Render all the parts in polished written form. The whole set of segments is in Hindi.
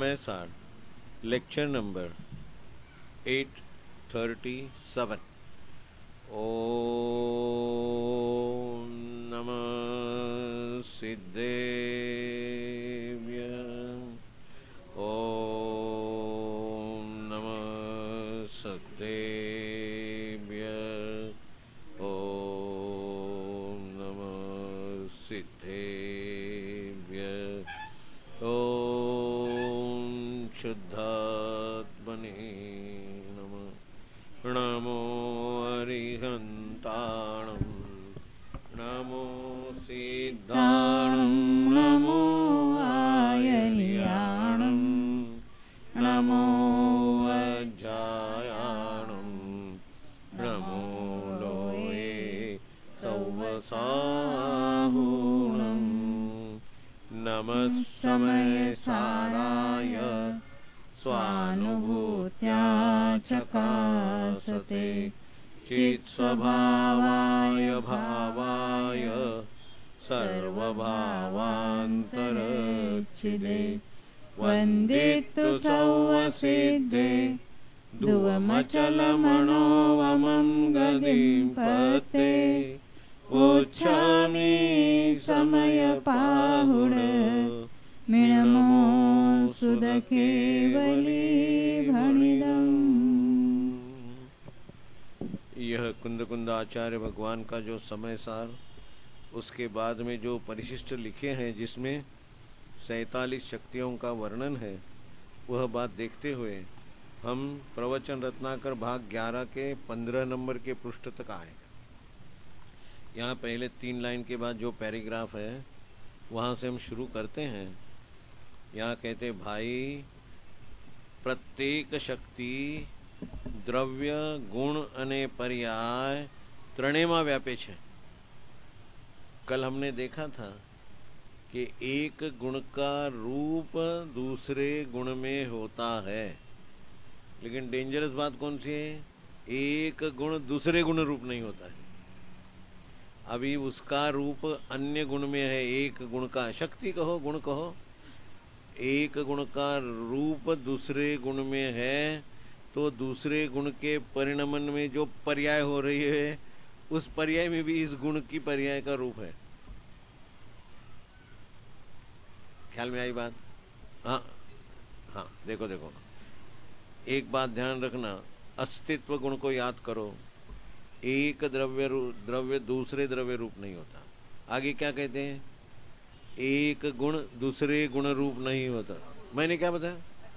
समय सार लेक्चर नंबर 837। ओम नमः सिद्धेभ्य। ओम नमः सद्देभ्य। ओम नमः सिद्धेभ्य। ओम शुद्धात्मने नमः। नमो अरिहन्ताणं नमो सिद्धाणं नमो आयर्याणं नमो वज्रायाणं नमो लोये सौवसाहुणं नमः समयसाराय स्वानुभूत्या चकासते चित्स्वभावाय भावाय सर्वभावान्तरच्छिदे वन्दितु सौवसिद्धे ध्रुवमचलमनोवमं गतिं पते उच्छामि समयपाहुण मिणमो सुदकेवली भणिदम्। यह कुंद आचार्य भगवान का जो समय सार, उसके बाद में जो परिशिष्ट लिखे हैं जिसमें 47 शक्तियों का वर्णन है, वह बात देखते हुए हम प्रवचन रत्नाकर भाग 11 के 15 नंबर के पृष्ठ तक आए। यहाँ पहले 3 लाइन के बाद जो पैराग्राफ है वहां से हम शुरू करते हैं। यहाँ कहते भाई, प्रत्येक शक्ति દ્રવ્ય ગુણ અને પર્યાય ત્રણેયમાં વ્યાપે છે। कल हमने देखा था कि एक गुण का रूप दूसरे गुण में होता है, लेकिन डेंजरस बात कौन सी है? एक गुण दूसरे गुण रूप नहीं होता है। अभी उसका रूप अन्य गुण में है। एक गुण का, शक्ति कहो गुण कहो, एक गुण का रूप दूसरे गुण में है, तो दूसरे गुण के परिणमन में जो पर्याय हो रही है, उस पर्याय में भी इस गुण की पर्याय का रूप है। ख्याल में आई बात? हाँ, देखो एक बात ध्यान रखना, अस्तित्व गुण को याद करो। एक द्रव्य दूसरे द्रव्य रूप नहीं होता। आगे क्या कहते हैं? एक गुण दूसरे गुण रूप नहीं होता। मैंने क्या बताया?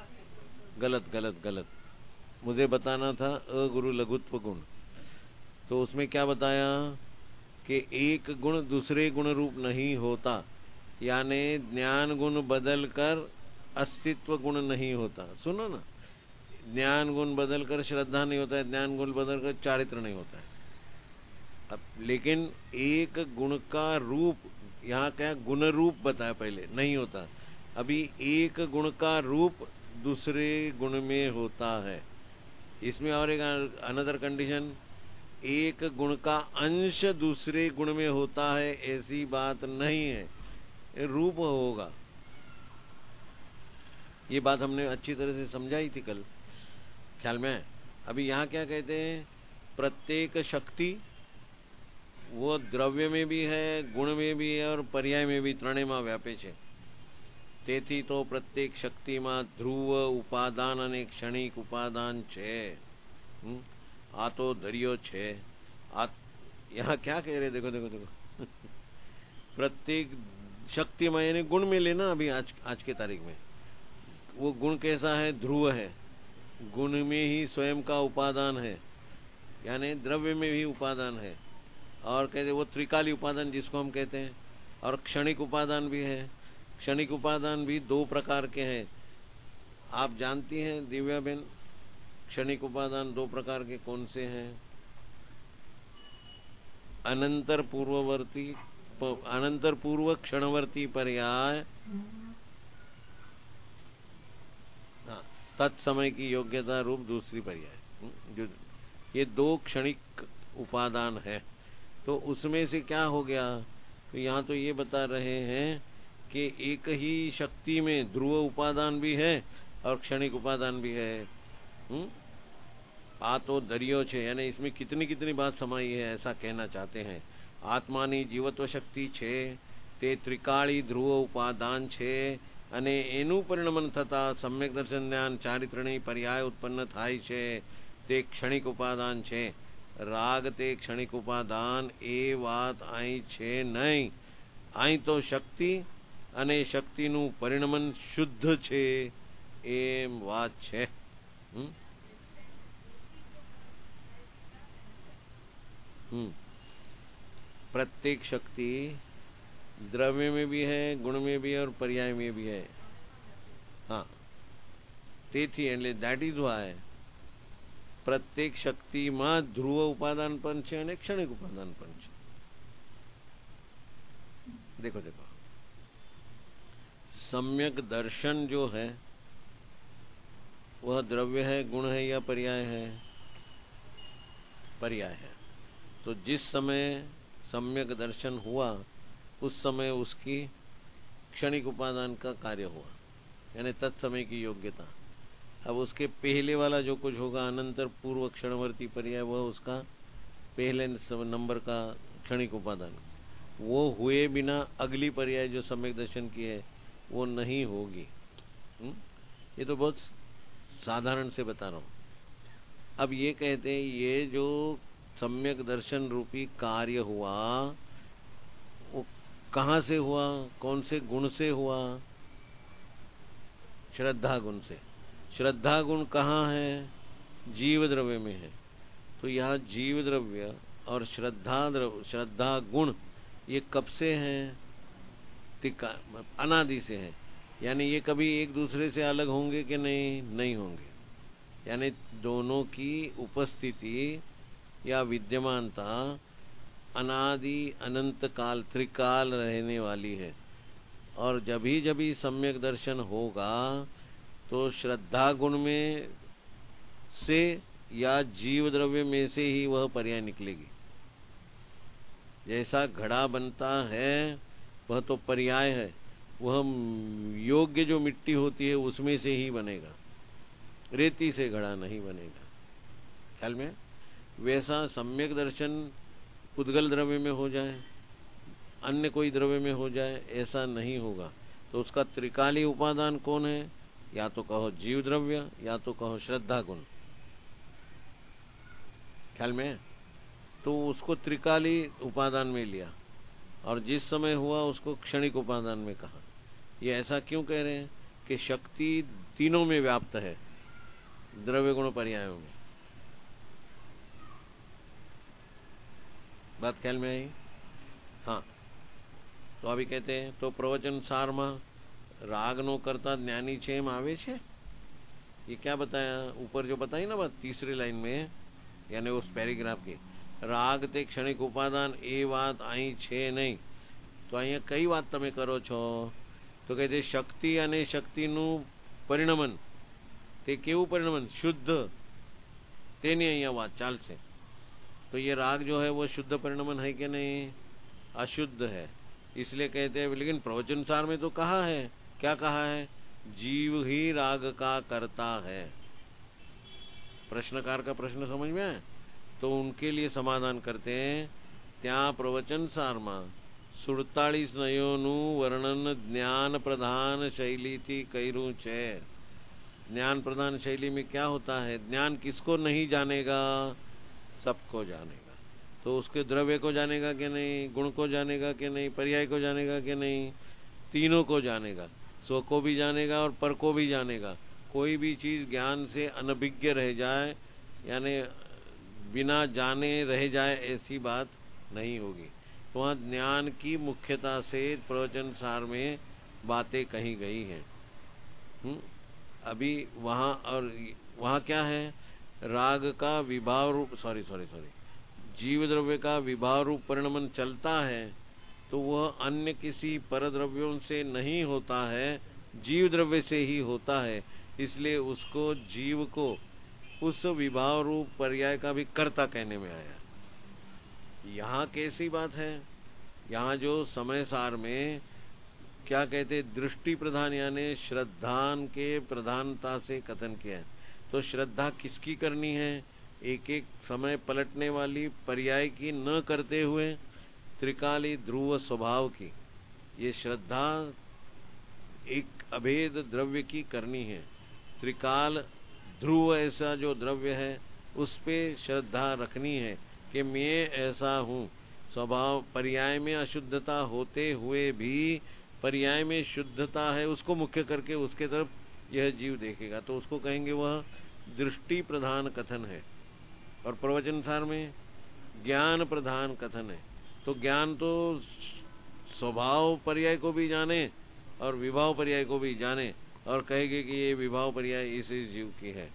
गलत। मुझे बताना था अगुरु लघुत्व गुण। तो उसमें क्या बताया कि एक गुण दूसरे गुण रूप नहीं होता, यानी ज्ञान गुण बदलकर अस्तित्व गुण नहीं होता। सुनो ना, ज्ञान गुण बदलकर श्रद्धा नहीं होता है, ज्ञान गुण बदलकर चारित्र नहीं होता है। अब लेकिन एक गुण का रूप, यहाँ क्या गुण रूप बताया पहले, नहीं होता। अभी एक गुण का रूप दूसरे गुण में होता है। इसमें और एक अनदर कंडीशन, एक गुण का अंश दूसरे गुण में होता है, ऐसी बात नहीं है, रूप होगा। ये बात हमने अच्छी तरह से समझाई थी कल, ख्याल में। अभी यहाँ क्या कहते हैं? प्रत्येक शक्ति वो द्रव्य में भी है, गुण में भी है और पर्याय में भी, ત્રણેયમાં વ્યાપે છે। તેથી તો પ્રત્યેક શક્તિમાં ધ્રુવ ઉપાદાન અને ક્ષણિક ઉપાદાન છે। આ તો ધર્યો છે। यहाँ क्या कह रहे? देखो प्रत्येक शक्ति में, यानी गुण में लेना। अभी आज के तारीख में वो गुण कैसा है? ध्रुव है। गुण में ही स्वयं का उपादान है, यानी द्रव्य में भी उपादान है। और कहते वो त्रिकाली उपादान जिसको हम कहते हैं। और क्षणिक उपादान भी है। क्षणिक उपादान भी 2 प्रकार के हैं। आप जानती हैं दिव्या बेन, क्षणिक उपादान 2 प्रकार के कौन से हैं? अनंतर पूर्व क्षणवर्ती पर्याय, तत्समय की योग्यता रूप दूसरी पर्याय, जो ये 2 क्षणिक उपादान है। तो उसमें से क्या हो गया? तो यहाँ तो ये बता रहे हैं कि एक ही शक्ति में ध्रुव उपादान भी है और क्षणिक उपादान भी है। आ तो दरियो छे, यानी इसमें कितनी कितनी बात समाई है, ऐसा कहना चाहते हैं। आत्मानी जीवत्व शक्ति छे, ते त्रिकाળી ધ્રુવ ઉપાદાન છે અને એનું પરિણમન થતા સમ્યક દર્શન જ્ઞાન ચારિત્રની પર્યાય ઉત્પન્ન થાય છે, તે ક્ષણિક ઉપાદાન છે। રાગ તે ક્ષણિક ઉપાદાન એ વાત અહીં છે નહીં। અહીં તો શક્તિ અને શક્તિનું પરિણમન શુદ્ધ છે એમ વાત છે। प्रत्येक शक्ति द्रव्य में भी है, गुण में भी है और पर्याय में भी है। हाँ, તેથી એટલે that is why प्रत्येक शक्तिમાં ધ્રુવ ઉપાદાન પણ છે અને ક્ષણિક ઉપાદાન પણ છે। देखो देखो, सम्यक दर्शन जो है वह द्रव्य है, गुण है या पर्याय है? पर्याय है। तो जिस समय सम्यक दर्शन हुआ उस समय उसकी क्षणिक उपादान का कार्य हुआ, यानी तत्समय की योग्यता। अब उसके पहले वाला जो कुछ होगा अनंतर पूर्व क्षणवर्ती पर्याय, वह उसका पहले नंबर का क्षणिक उपादान, वो हुए बिना अगली पर्याय जो सम्यक दर्शन की है वो नहीं होगी। ये तो बहुत साधारण से बता रहा हूं। अब ये कहते हैं ये जो सम्यक दर्शन रूपी कार्य हुआ वो कहां से हुआ, कौन से गुण से हुआ? श्रद्धा गुण से। श्रद्धा गुण कहाँ है? जीव द्रव्य में है। तो यह जीव द्रव्य और श्रद्धा गुण ये कब से हैं? अनादि से है। यानी ये कभी एक दूसरे से अलग होंगे कि नहीं? नहीं होंगे। यानी दोनों की उपस्थिति या विद्यमानता अनादि अनंत काल त्रिकाल रहने वाली है। और जब भी सम्यक दर्शन होगा तो श्रद्धा गुण में से या जीव द्रव्य में से ही वह पर्याय निकलेगी। जैसा घड़ा बनता है वह तो पर्याय है, वह योग्य जो मिट्टी होती है उसमें से ही बनेगा, रेती से घड़ा नहीं बनेगा। ख्याल में? वैसा सम्यक दर्शन उद्गल द्रव्य में हो जाए, अन्य कोई द्रव्य में हो जाए, ऐसा नहीं होगा। तो उसका त्रिकाली उपादान कौन है? या तो कहो जीव द्रव्य या तो कहो श्रद्धा गुण। ख्याल में? तो उसको त्रिकाली उपादान में लिया और जिस समय हुआ उसको क्षणिक उपादान में कहा। ये ऐसा क्यों कह रहे हैं कि शक्ति तीनों में व्याप्त है, द्रव्य गुण पर्यायों में। बात ख्याल में आई? हाँ। तो अभी कहते हैं तो प्रवचन सार में राग नो करता ज्ञानी छे एम आवे छे। ये क्या बताया? ऊपर जो बताई ना बात तीसरी लाइन में, यानी उस पैराग्राफ की, राग ते क्षणिक उपादान ए बात आई छे नहीं। तो अहीं कई बात तमे करो छो? तो कहते शक्ति अने शक्तिનું પરિણમન, તે કેવું પરિણમન? शुद्ध। तेनी अहीं बात चालशे। तो ये राग जो है वो शुद्ध परिणमन है कि नहीं? अशुद्ध है। इसलिए कहते हैं, लेकिन प्रवचन सार में तो कहा है, क्या कहा है? जीव ही राग का करता है। प्रश्नकार का प्रश्न समझ में आया? तो उनके लिए समाधान करते हैं। त्या प्रवचन सार में 47 नयोनु वर्णन ज्ञान प्रधान शैली थी कर्યું છે। ज्ञान प्रधान शैली में क्या होता है? ज्ञान किसको नहीं जानेगा? सबको जानेगा। तो उसके द्रव्य को जानेगा कि नहीं? गुण को जानेगा कि नहीं? पर्याय को जानेगा कि नहीं? तीनों को जानेगा। स्व को भी जानेगा और पर को भी जानेगा। कोई भी चीज ज्ञान से अनभिज्ञ रह जाए, यानी बिना जाने रह जाए, ऐसी बात नहीं होगी। तो वहां ज्ञान की मुख्यता से प्रवचन सार में बातें कही गई हैं। अभी वहां और वहां क्या है? राग का विभाव रूप जीव द्रव्य का विभाव रूप परिणमन चलता है तो वह अन्य किसी पर द्रव्यों से नहीं होता है, जीव द्रव्य से ही होता है। इसलिए उसको जीव को उस विभाव रूप पर्याय का भी कर्ता कहने में आया। यहाँ कैसी बात है? यहाँ जो समय सार में क्या कहते, दृष्टि प्रधान यानी श्रद्धान के प्रधानता से कथन किया है। तो श्रद्धा किसकी करनी है? एक एक समय पलटने वाली पर्याय की न करते हुए त्रिकाली ध्रुव स्वभाव की ये श्रद्धा एक अभेद द्रव्य की करनी है। त्रिकाल ध्रुव ऐसा जो द्रव्य है उस पे श्रद्धा रखनी है कि मैं ऐसा हूँ। स्वभाव पर्याय में अशुद्धता होते हुए भी पर्याय में शुद्धता है, उसको मुख्य करके उसके तरफ यह जीव देखेगा, तो उसको कहेंगे वह दृष्टि प्रधान कथन है। और प्रवचनसार में ज्ञान प्रधान कथन है। तो ज्ञान तो स्वभाव पर्याय को भी जाने और विभाव पर्याय को भी जाने और कहेंगे कि ये विभाव पर्याय इस जीव की है।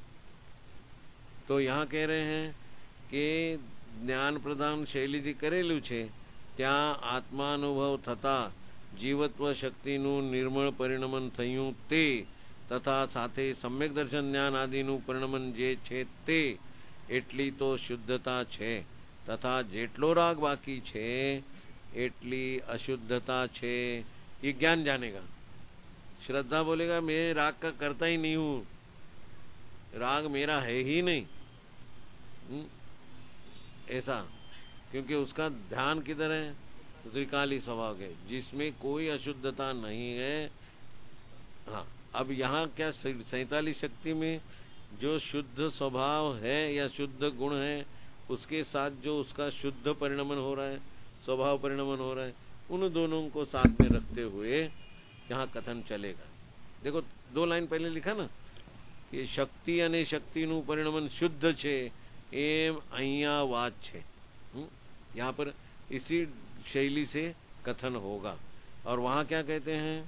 तो यहाँ कह रहे हैं कि જ્ઞાન પ્રદાન શૈલીથી કરેલું છે ત્યાં આત્માનુભવ થતા જીવત્વ શક્તિનું નિર્મળ પરિણમન થયું તે તથા સાથે સમ્યક દર્શન જ્ઞાન આદિનું પરિણમન જે છે તે એટલી તો શુદ્ધતા છે તથા જેટલો રાગ બાકી છે એટલી અશુદ્ધતા છે। ये ज्ञान जानेगा। श्रद्धा बोलेगा मैं राग का करता ही नहीं हूं, राग मेरा है ही नहीं, ऐसा, क्योंकि उसका ध्यान किधर है? त्रिकाली स्वभाव के जिसमें कोई अशुद्धता नहीं है। हाँ, अब यहाँ क्या 47 शक्ति में जो शुद्ध स्वभाव है या शुद्ध गुण है उसके साथ जो उसका शुद्ध परिणमन हो रहा है, स्वभाव परिणमन हो रहा है, उन दोनों को साथ में रखते हुए यहाँ कथन चलेगा। देखो 2 लाइन पहले लिखा ना कि शक्ति અને શક્તિનું પરિણમન શુદ્ધ છે एम अहिया वाच है। यहाँ पर इसी शैली से कथन होगा। और वहां क्या कहते हैं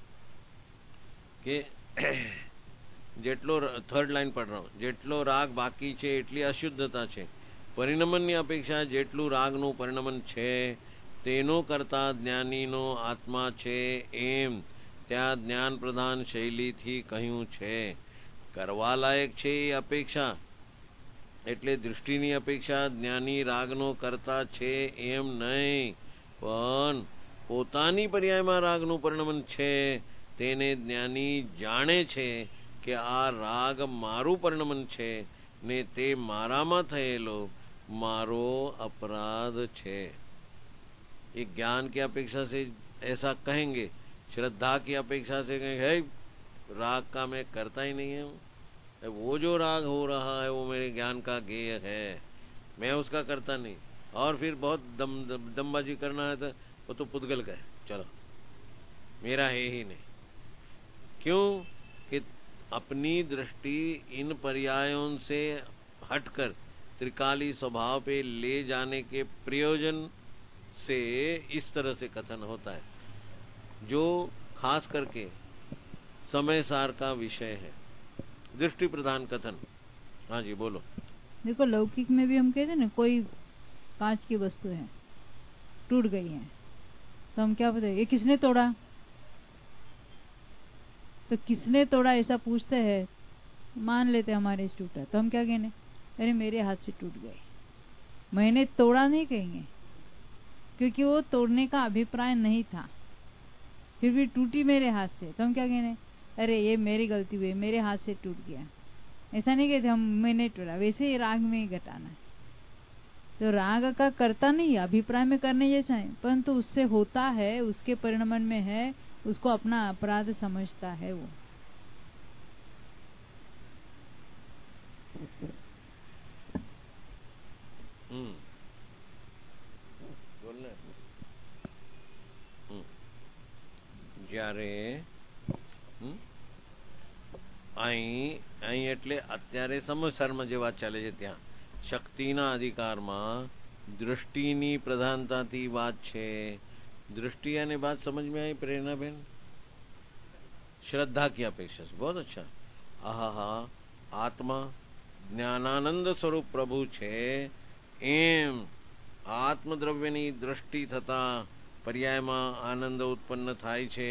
कि जेटलो, थर्ड लाइन पढ़ रहा हूं, जेटलो राग बाकी छे एटली अशुद्धता छे, परिणमननी अपेक्षा जेटલું રાગનું પરિણમન છે તેનો કરતા જ્ઞાનીનો આત્મા છે એમ ત્યાં જ્ઞાન પ્રધાન શૈલીથી કહ્યું છે। કરવા લાયક છે એ અપેક્ષા એટલે દૃષ્ટિની અપેક્ષા જ્ઞાની રાગનો કરતા છે એમ નહીં, પણ પોતાની પર્યાયમાં રાગનું પરિણમન છે તેને જ્ઞાની જાણે છે કે આ રાગ મારું પરિણમન છે ને તે મારામાં થયેલો મારો अपराध છે। ये ज्ञान की अपेक्षा से ऐसा कहेंगे, श्रद्धा की अपेक्षा से कहेंगे राग का मैं करता ही नहीं हूँ, वो जो राग हो रहा है वो मेरे ज्ञान का गेय है, मैं उसका करता नहीं। और फिर बहुत दमबाजी करना है तो वो तो पुद्गल का है, चलो मेरा है ही नहीं। क्यों कि अपनी दृष्टि इन पर्यायों से हटकर त्रिकाली स्वभाव पे ले जाने के प्रयोजन से इस तरह से कथन होता है, जो खास करके समय सार का विषय है, दृष्टि प्रधान कथन। हाँ जी बोलो। देखो लौकिक में भी हम कहते हैं ना, कोई कांच की वस्तु है टूट गई है तो हम क्या बताए, ये किसने तोड़ा? तो किसने तोड़ा ऐसा पूछते हैं, मान लेते हमारे से टूटा तो हम क्या कहने, अरे मेरे हाथ से टूट गई, मैंने तोड़ा नहीं कहेंगे, क्योंकि वो तोड़ने का अभिप्राय नहीं था, फिर भी टूटी मेरे हाथ से तो हम क्या कहने, अरे ये मेरी गलती हुई, मेरे हाथ से टूट गया। ऐसा नहीं कहते हम मैंने टूटा, वैसे ही राग में ही घटाना है। तो राग का करता नहीं है, अभिप्राय में करने जैसा है, परंतु उससे होता है, उसके परिणमन में है, उसको अपना अपराध समझता है वो। જ્યારે અહીં એટલે અત્યારે સમયસરમાં જે વાત ચાલે છે ત્યાં શક્તિના અધિકારમાં દૃષ્ટિની પ્રધાનતાથી વાત છે। दृष्टि यानी बात समझ में आई प्रेरणा बहन? श्रद्धा की अपेक्षा से बहुत अच्छा। आहा, आत्मा ज्ञानानंद स्वरूप प्रभु छे एम आत्मद्रव्यनी दृष्टि थता पर्यायમાં આનંદ ઉત્પન્ન થાય છે,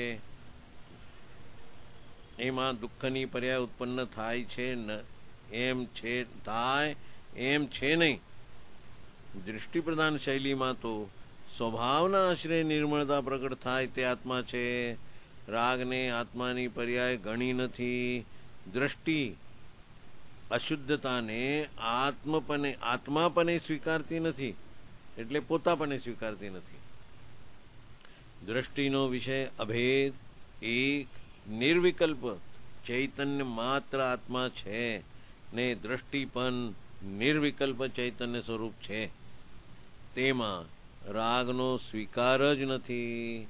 એમાં દુઃખની પર્યાય ઉત્પન્ન થાય છે એમ છે, થાય એમ છે નહીં। दृष्टि प्रधान शैलीમાં तो સ્વભાવના આશ્રય નિર્મળતા પ્રકટ થાય તે આત્મા છે. રાગને આત્માની પર્યાય ગણી નથી. દ્રષ્ટિ અશુદ્ધતાને આત્માપને સ્વીકારતી નથી, એટલે પોતાપને સ્વીકારતી નથી. દ્રષ્ટિનો વિષય અભેદ, એક, નિર્વિકલ્પ ચૈતન્ય માત્ર આત્મા છે ને દ્રષ્ટિ પણ નિર્વિકલ્પ ચૈતન્ય સ્વરૂપ છે. તેમાં રાગનો સ્વીકાર જ નથી.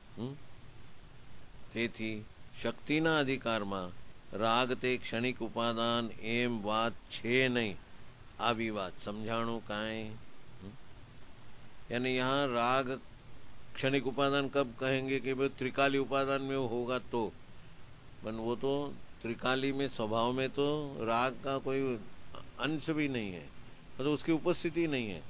તેથી શક્તિના અધિકારમાં રાગ તે ક્ષણિક ઉપાદાન એમ વાત છે નહીં. આવી વાત સમજાણું કાંઈ? यानी यहाँ राग क्षणिक उपादान कब कहेंगे कि भाई त्रिकाली उपादान में होगा तो, पर वो तो त्रिकाली में स्वभाव में तो राग का कोई अंश भी नहीं है, मतलब उसकी उपस्थिति नहीं है.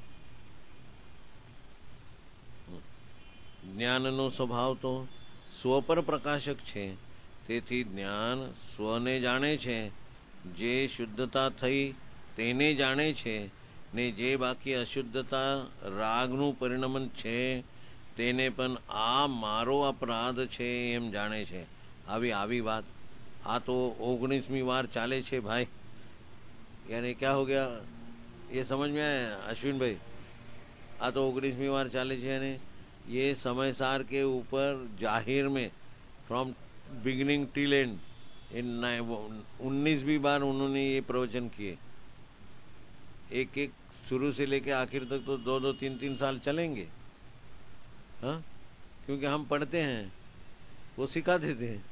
જ્ઞાનનો સ્વભાવ તો સ્વ પર પ્રકાશક છે. તેથી જ્ઞાન સ્વને જાણે છે. જે શુદ્ધતા થઈ તેને જાણે છે ને જે બાકી અશુદ્ધતા રાગનું પરિણમન છે તેને પણ આ મારો અપરાધ છે એમ જાણે છે. આવી વાત. આ તો 19મી વાર ચાલે છે ભાઈ. यानी क्या हो गया, ये समझ में आया अश्विन भाई? आ तो 19वीं बार चाले छे ने ये समय सार के ऊपर जाहिर में from beginning till end in 19वीं बार उन्होंने ये प्रवचन किए. एक एक शुरू से लेके आखिर तक तो 2-2, 3-3 साल चलेंगे. हाँ, क्योंकि हम पढ़ते हैं, वो सिखा देते हैं.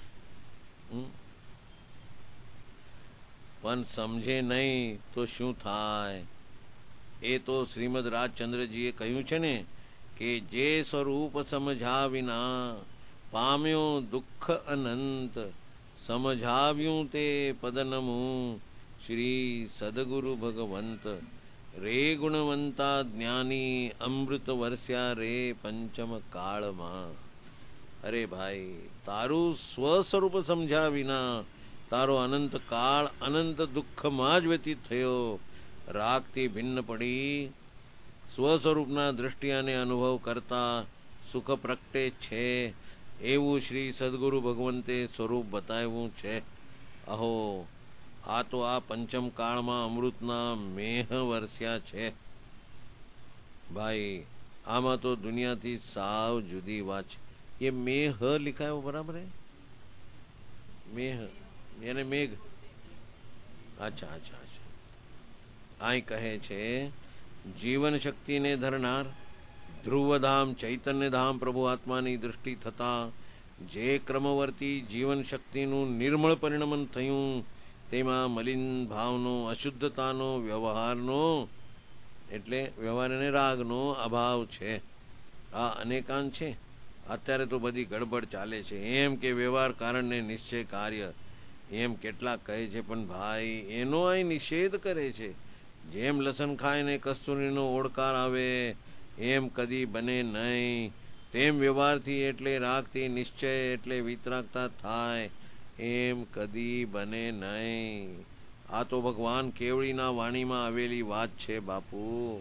પણ સમજે નહીં તો શું થાય? એ તો શ્રીમદ રાજચંદ્રજીએ કહ્યું છે ને કે જે સ્વરૂપ સમજ્યા વિના પામ્યો દુઃખ અનંત, સમજાવ્યું તે પદનમું શ્રી સદગુરુ ભગવંત. રે ગુણવંતા જ્ઞાની અમૃત વર્ષ્યા રે પંચમ કાળમાં. અરે ભાઈ, તારું સ્વસ્વરૂપ સમજ્યા વિના તારો અનંત કાળ અનંત દુઃખમાં જ વ્યતીત થયો. રાગથી ભિન્ન પડી સ્વસ્વરૂપના દ્રષ્ટિ અને અનુભવ કરતા સુખ પ્રગટે છે એવું શ્રી સદગુરુ ભગવંતે સ્વરૂપ બતાવ્યું છે. અહો, આ તો આ પંચમ કાળમાં અમૃતના મેહ વરસ્યા છે ભાઈ. આમાં તો દુનિયાથી સાવ જુદી વાત છે. ये मेह लिखा है वो बराबर है? मेह यानी मेघ. अच्छा. आई कहे छे जीवन शक्ति ने धरनार ध्रुवधाम चैतन्यधाम प्रभु आत्मानी दृष्टि थता जे क्रमवर्ती जीवन शक्तिનું નિર્મળ પરિણમન થયું તેમાં મલિન ભાવનો, અશુદ્ધતાનો, વ્યવહારનો એટલે વ્યવહાર અને રાગનો અભાવ છે. આ અનેકાંત છે. અત્યારે તો બધી ગડબડ ચાલે છે. એમ કે વ્યવહાર કારણને નિશ્ચય કાર્ય એમ કેટલાક કહે છે, પણ ભાઈ એનો અહીં નિષેધ કરે છે. જેમ લસણ ખાઈને કસ્તુરીનો ઓળકાર આવે એમ કદી બને નહીં. તેમ વ્યવહારથી એટલે રાગથી નિશ્ચય એટલે વિતરાગતા થાય એમ કદી બને નહીં. આ તો ભગવાન કેવળીના વાણીમાં આવેલી વાત છે બાપુ.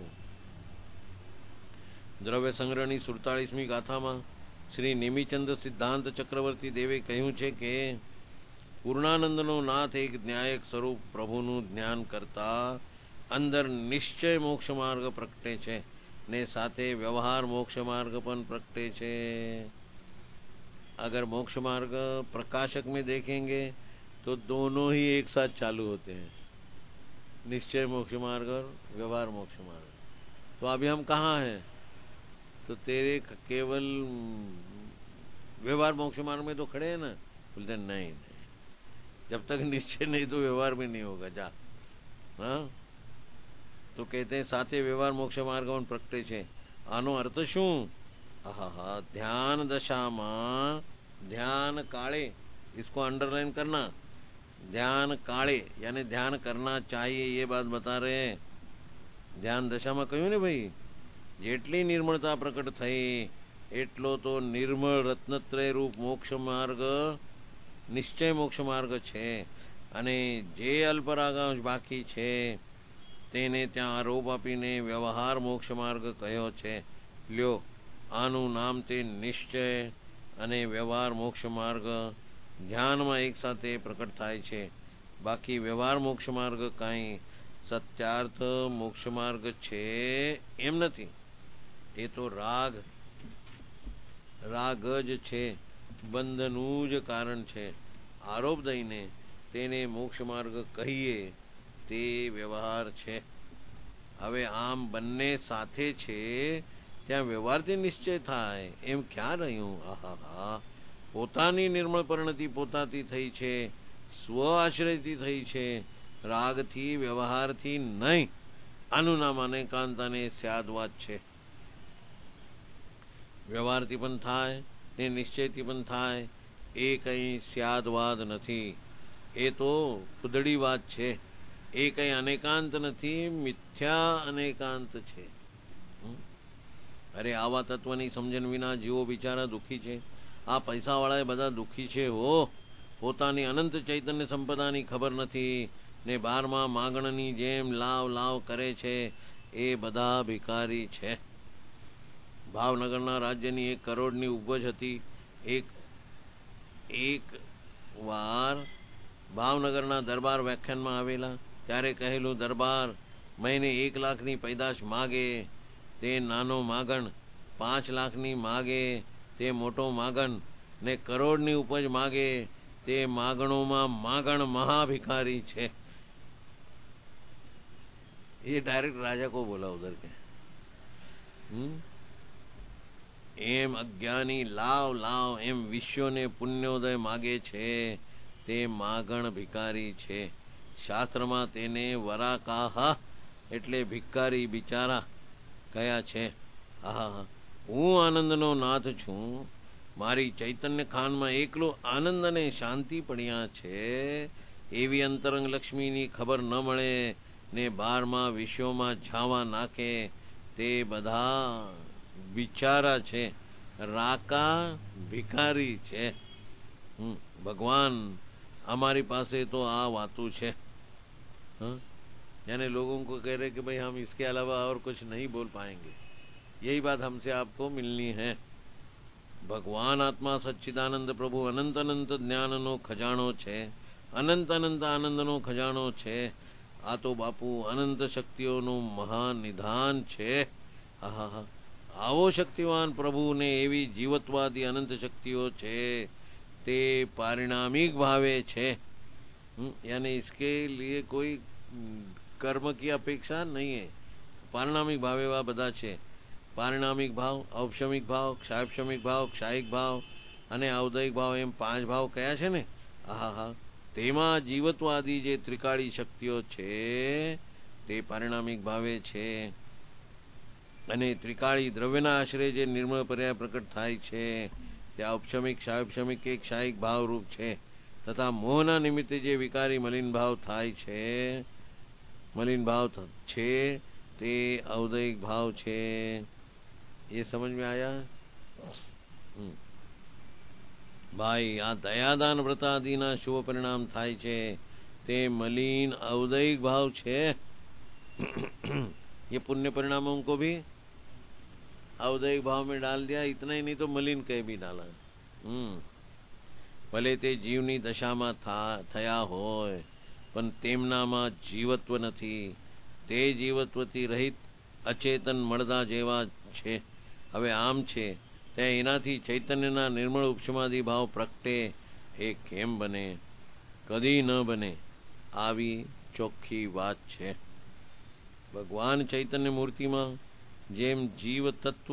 દ્રવ્ય સંગ્રહની 47મી ગાથામાં શ્રી નેમિચંદ્ર સિદ્ધાંત ચક્રવર્તી દેવે કહ્યું છે કે પૂર્ણાનંદનો નાથ એક ન્યાયક સ્વરૂપ પ્રભુનું જ્ઞાન કરતા અંદર નિશ્ચય મોક્ષ માર્ગ પ્રગટે છે ने साथे व्यवहार मोक्ष मार्ग पण प्रगटे छे. अगर मोक्ष मार्ग प्रकाशक में देखेंगे तो दोनों ही एक साथ चालू होते हैं, निश्चय मोक्ष मार्ग और व्यवहार मोक्ष मार्ग. तो अभी हम कहाँ हैं? तो तेरे केवल व्यवहार मोक्ष मार्ग में तो खड़े हैं ना. बोलते नहीं, जब तक निश्चय नहीं तो व्यवहार में नहीं होगा. जा. हाँ, तो कहते हैं साथे व्यवहार मोक्ष मार्ग में प्रगटे छे. आनो अर्थ शू? आहा, ध्यान दशा में ध्यान काले, इसको अंडरलाइन करना. ध्यान काले यानी ध्यान करना चाहिए, ये बात बता रहे हैं. ध्यान दशा में कहूं ने भाई, जेटली निर्मलता प्रकट थई एटलो तो निर्मल रत्नत्रय रूप मोक्ष मार्ग निश्चय मोक्ष मार्ग छे. अने जे अल्परागांश बाकी छे તેને ત્યાં આરોપ આપીને વ્યવહાર મોક્ષ માર્ગ કયો છે. લ્યો, આનું નામ તે નિશ્ચય અને વ્યવહાર મોક્ષ માર્ગ ધ્યાનમાં એક સાથે પ્રકટ થાય છે. બાકી વ્યવહાર મોક્ષ માર્ગ કાંઈ સત્યાર્થ મોક્ષ માર્ગ છે એમ નથી. એ તો રાગ જ છે, બંધનું જ કારણ છે. આરોપ દઈને તેને મોક્ષ માર્ગ કહીએ તે વ્યવહાર છે. હવે આમ બંને સાથે છે ત્યાં વ્યવહારથી નિશ્ચય થાય એમ ક્યાં રહ્યું? આહા, પોતાની નિર્મળ પરિણતિ પોતાથી થઈ છે, સ્વ આશ્રયથી થઈ છે, રાગથી વ્યવહારથી નહીં. આનું નામ અનેકાંત અને સ્યાદવાદ છે. વ્યવહારથી પણ થાય ને નિશ્ચયથી પણ થાય, એ કંઈ સ્યાદવાદ નથી. એ તો ખુદડી વાત છે. એ કંઈ અનેકાંત નથી, મિથ્યા અનેકાંત છે. અરે આવા તત્વની સમજણ વિના જીવો બિચારા દુઃખી છે. આ પૈસાવાળા બધા દુઃખી છે હો. પોતાની અનંત ચૈતન્ય સંપદાની ખબર નથી ને બારમાં માગણની જેમ લાવ લાવ કરે છે. એ બધા ભિખારી છે. ભાવનગરના રાજ્યની 1 કરોડની ઉપજ હતી. એક વાર ભાવનગરના દરબાર વ્યાખ્યાનમાં આવેલા ત્યારે કહેલું, દરબાર મહિને 1 લાખની પૈદાશ માગે તે નાનો માગણ, 5 લાખની માગે તે મોટો માગણ, ને કરોડની ઉપજ માગે તે માગણોમાં માગણ મહાભિખારી છે. ये डायरेक्ट राजा को बोला उधर के. એમ અજ્ઞાની લાવ લાવ એમ વિશ્વને પુણ્યોદય માગે છે તે માગણ ભિખારી છે. શાસ્ત્રમાં તેને વરાકાહ એટલે ભિખારી બિચારા કયા છે. હા, હું આનંદનો નાથ છું. મારી ચૈતન્ય ખાનમાં એકલો આનંદ અને શાંતિ પડ્યા છે. એવી અંતરંગ લક્ષ્મીની ખબર ન મળે ને 12મા વિશ્વમાં ઝાવા નાખે તે બધા બિચારા છે, રાકા ભિખારી છે. भगवान हमारी पास तो आ वातु है. यानी लोगों को कह रहे कि भाई हम इसके अलावा और कुछ नहीं बोल पाएंगे. यही बात हमसे आपको मिलनी है. भगवान आत्मा सच्चिदानंद प्रभु अनंत अनंत ज्ञानનો ખજાણો છે, અનંત અનંત આનંદનો ખજાણો છે. આ તો બાપુ અનંત શક્તિઓનું મહાનિધાન છે. આવો શક્તિવાન પ્રભુને એવી જીવત્વાદી અનંત શક્તિઓ છે તે पारिणामिक भावे છે. यानी इसके लिए कोई कर्म की अपेक्षा नहीं है. पारिणामिक भावे वा બધા છે. પારિણામિક ભાવ, ઔપશમિક ભાવ, ક્ષાયપશમિક ભાવ, ક્ષાયિક ભાવ અને ઔદયિક ભાવ એમ 5 ભાવ કયા છે ને. તેમાં જીવત્વાદી જે ત્રિકાળી શક્તિઓ છે તે પારિણામિક ભાવે છે. અને ત્રિકાળી દ્રવ્યના આશ્રય જે નિર્મળ પર્યાય પ્રકટ થાય છે તે ઔપશમિક, ક્ષાયપશમિક કે ક્ષાયિક ભાવ રૂપ છે. તથા મોહના નિમિત્તે જે વિકારી મલિન ભાવ થાય છે, મલિન ભાવ છે તે ઔદયિક ભાવ છે. ये समझ में आया भाई? આ દયાદાન વ્રત આદિના શુભ પરિણામ થાય છે તે मलिन औदयिक भाव છે. ये पुण्य परिणामों को भी औदयिक भाव में डाल दिया. इतना ही नहीं तो मलिन कह भी डाला. ભલે તે જીવની દશામાં થયા હોય પણ તેમનામાં જીવત્વ નથી. તે જીવત્વથી રહિત અચેતન મળદા જેવા છે. હવે આમ છે ત્યાં એનાથી ચૈતન્યના નિર્મળ ઉપશમાદી ભાવ પ્રગટે એ કેમ બને? કદી ન બને. આવી ચોખ્ખી વાત છે. ભગવાન ચૈતન્ય મૂર્તિમાં જેમ જીવ તત્વ,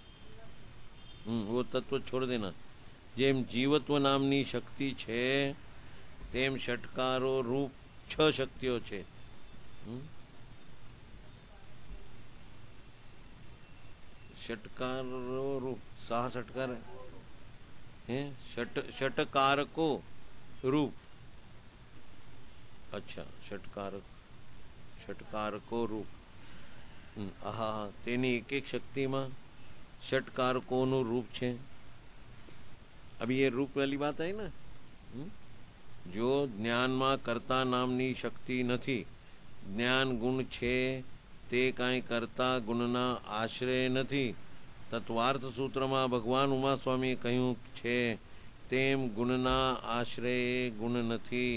वो तत्व छोड़ देना, જેમ જીવત્વ નામની શક્તિ છે તેમ ષટકારો રૂપ 6 શક્તિઓ છે. षटकारो रूप 6 षटकार है. षटकारको रूप. अच्छा, षटकारको रूप. તેની એક એક શક્તિમાં षटकारकोનું रूप છે. अभी ये रूप वाली बात है ना. जो જ્ઞાનમાં કર્તા નામની શક્તિ નથી. જ્ઞાન ગુણ છે તે કાંઈ કર્તા ગુણના આશ્રય નથી. તત્વાર્થ સૂત્રમાં ભગવાન ઉમા સ્વામીએ કહ્યું છે તેમ ગુણના આશ્રયે ગુણ નથી.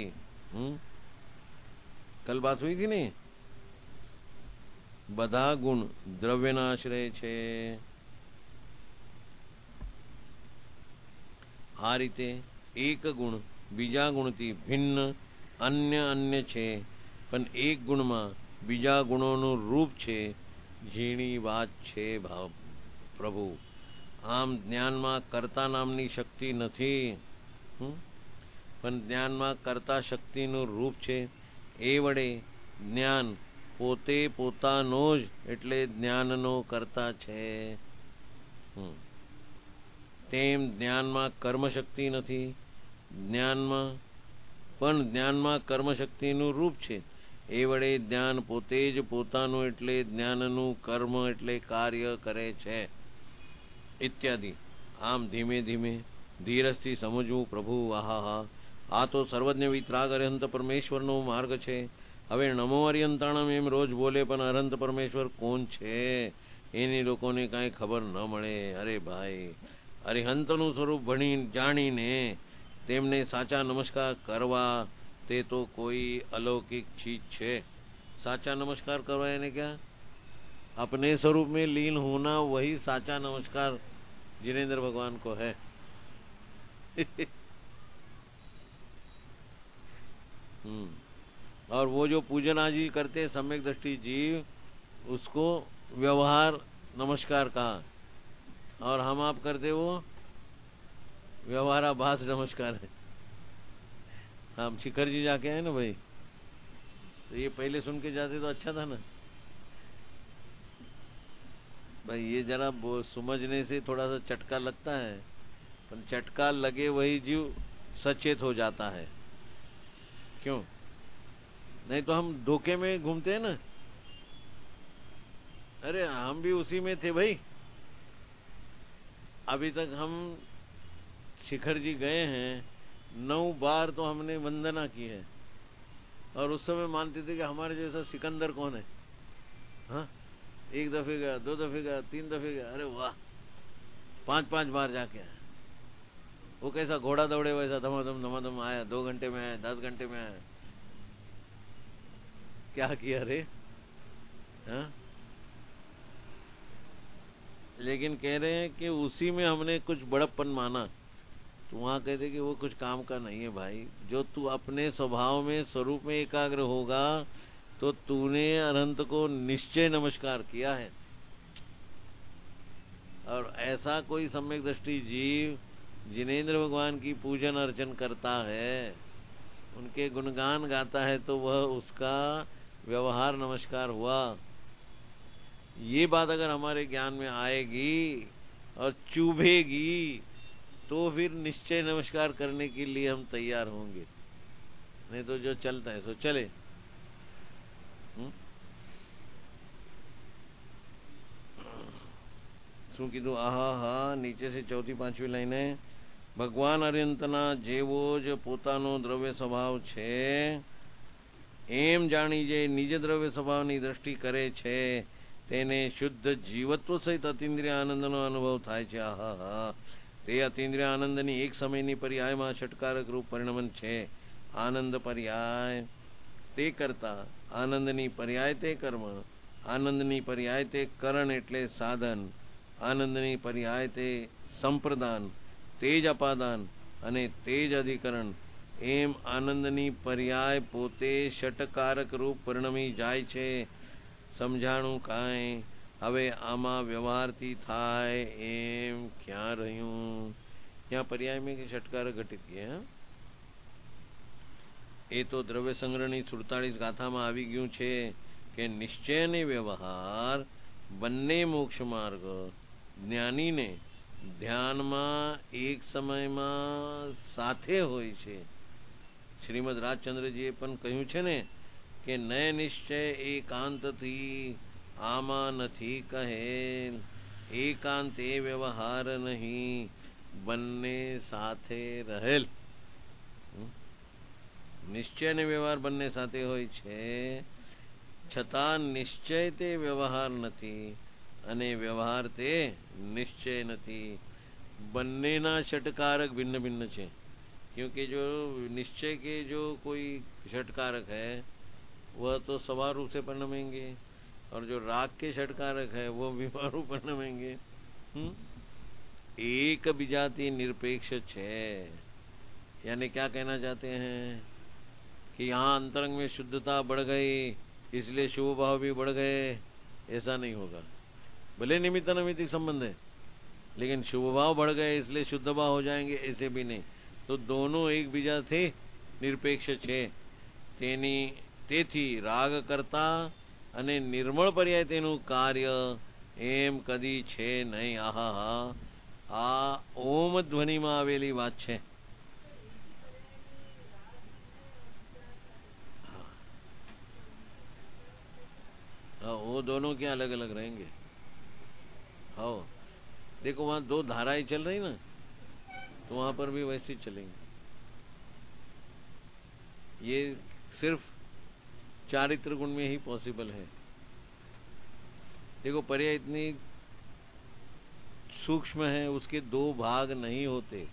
કલ બાત हुई थी नहीं, બધા ગુણ દ્રવ્યના આશ્રય છે. આ રીતે એક ગુણ બીજા ગુણથી ભિન્ન અન્ય અન્ય છે, પણ એક ગુણમાં બીજા ગુણોનું રૂપ છે. ઝીણી વાત છે પ્રભુ. આમ જ્ઞાનમાં કર્તા નામની શક્તિ નથી, પણ જ્ઞાનમાં કર્તા શક્તિનું રૂપ છે. એ વડે જ્ઞાન પોતે પોતાનો જ એટલે જ્ઞાનનો કર્તા છે. તેમ જ્ઞાનમાં કર્મશક્તિ નથી, જ્ઞાનમાં કર્મશક્તિનું રૂપ છે. એ વડે જ્ઞાન પોતે જ પોતાનું એટલે જ્ઞાનનું કર્મ એટલે કાર્ય કરે છે ઇત્યાદિ. આમ ધીમે ધીમે ધીરજથી સમજવું પ્રભુ. આહા, આ તો સર્વજ્ઞ વિતરાગ અરહંત પરમેશ્વરનો માર્ગ છે. હવે નમો અરિહંતાણમ એમ રોજ બોલે, પણ અરહંત પરમેશ્વર કોણ છે એની લોકોને કાંઈ ખબર ન મળે. અરે ભાઈ, અરિહંતનું સ્વરૂપ ભણી જાણીને તેમને સાચા નમસ્કાર કરવા, તે તો કોઈ अलौकिक चीज છે. साचा नमस्कार करवा यानी क्या? अपने स्वरूप में लीन होना, वही साचा नमस्कार जिनेन्द्र भगवान को है. और वो जो पूजन आदि करते सम्यक दृष्टि जीव, उसको व्यवहार नमस्कार कहा, और हम आप करते वो व्यवहाराभास नमस्कार है. हम शिखर जी जाके आए ना भाई, तो ये पहले सुन के जाते तो अच्छा था ना भाई. ये जरा समझने से थोड़ा सा चटका लगता है, पर चटका लगे वही जीव सचेत हो जाता है. क्यों? नहीं तो हम धोखे में घूमते हैं ना. अरे हम भी उसी में थे भाई. अभी तक हम शिखर जी गए हैं, 9 बार तो हमने वंदना की है, और उस समय मानते थे कि हमारे जैसा सिकंदर कौन है. हाँ, 1 दफे गया, 2 दफे गया, 3 दफे गया. अरे वाह, 5-5 बार जाके आया. वो कैसा घोड़ा दौड़े वैसा धमाधम आया. 2 घंटे में आया, 10 घंटे में आया. क्या किया रे? हाँ, लेकिन कह रहे हैं कि उसी में हमने कुछ बड़प्पन माना. तो वहां कहते कि वो कुछ काम का नहीं है भाई. जो तू अपने स्वभाव में स्वरूप में एकाग्र होगा, तो तूने अनंत को निश्चय नमस्कार किया है. और ऐसा कोई सम्यक दृष्टि जीव जिनेन्द्र भगवान की पूजन अर्चन करता है, उनके गुणगान गाता है, तो वह उसका व्यवहार नमस्कार हुआ. ये बात अगर हमारे ज्ञान में आएगी और चुभेगी, तो फिर निश्चय नमस्कार करने के लिए हम तैयार होंगे. नहीं तो जो चलता है सो चले. શું કીધું? આહા હા, નીચે से 4-5મી લાઈન है. ભગવાન અર્યંતના જેવો જ પોતાનો દ્રવ્ય સ્વભાવ છે, એમ જાણી જે નિજ દ્રવ્ય સ્વભાવની દ્રષ્ટિ કરે છે, તેને શુદ્ધ જીવત્વ સહિત અતિન્દ્રિય આનંદનો અનુભવ થાય છે. આહા હા, તે અતિન્દ્રિય આનંદની એક સમયની પર્યાયમાં ષટકારક રૂપ પરિણમન છે. આનંદ પર્યાય તે કરતા, આનંદની પર્યાય તે કર્મ, આનંદની પર્યાય તે કરણ એટલે સાધન, આનંદની પર્યાય તે સંપ્રદાન, તેજ અપાદાન અને તેજ અધિકરણ. એમ આનંદની પર્યાય પોતે ષટકારક રૂપ પરિણમી જાય છે. સમજાણું કાંઈ? હવે આમાં વ્યવહારથી થાય એમ ક્યાં રહ્યું? ત્યાં પર્યાય મેં કે ષટકારક ઘટિત किए. એ તો દ્રવ્ય સંગ્રહની 47 ગાથામાં આવી ગયું છે કે નિશ્ચય અને વ્યવહાર બંને મોક્ષ માર્ગ જ્ઞાનીને ધ્યાનમાં એક સમયમાં સાથે હોય છે. શ્રીમદ રાજચંદ્રજીએ પણ કહ્યું છે ને કે નય નિશ્ચય એકાંતથી આમાં નથી કહેલ, એકાંત એ વ્યવહાર નહીં, બંને સાથે રહેલ. નિશ્ચય અને વ્યવહાર બંને સાથે હોય છે, છતાં નિશ્ચય તે વ્યવહાર નથી, અને વ્યવહાર તે નિશ્ચય નથી. બંનેના षटकारक भिन्न भिन्न છે. क्योंकि जो निश्चय के जो कोई षटकारक है वह तो सवार रूप से परिणमेंगे और जो राग के षटकारक है वो विवाह रूप परिणमेंगे. एक विजाति निरपेक्ष है. यानी क्या कहना चाहते हैं कि यहाँ अंतरंग में शुद्धता बढ़ गई इसलिए शुभ भाव भी बढ़ गए, ऐसा नहीं होगा. भले निमित्त नैमित्तिक संबंध है लेकिन शुभ भाव बढ़ गए इसलिए शुद्ध भाव हो जाएंगे, ऐसे भी नहीं. तो दोनों एक बीजा थे निरपेक्ष છે. તેથી રાગ કરતા અને નિર્મળ પર્યાય તેનું કાર્ય એમ કદી છે નહીં. આહા, આ ઓમ ધ્વનિમાં આવેલી વાત છે. वो दोनों क्या अलग अलग रहेंगे. हाँ देखो वहां दो धाराएं चल रही ना, तो वहां पर भी वैसे ही चलेंगे. ये सिर्फ चारित्र गुण में ही पॉसिबल है. देखो पर्याय इतनी सूक्ष्म है, उसके दो भाग नहीं होते.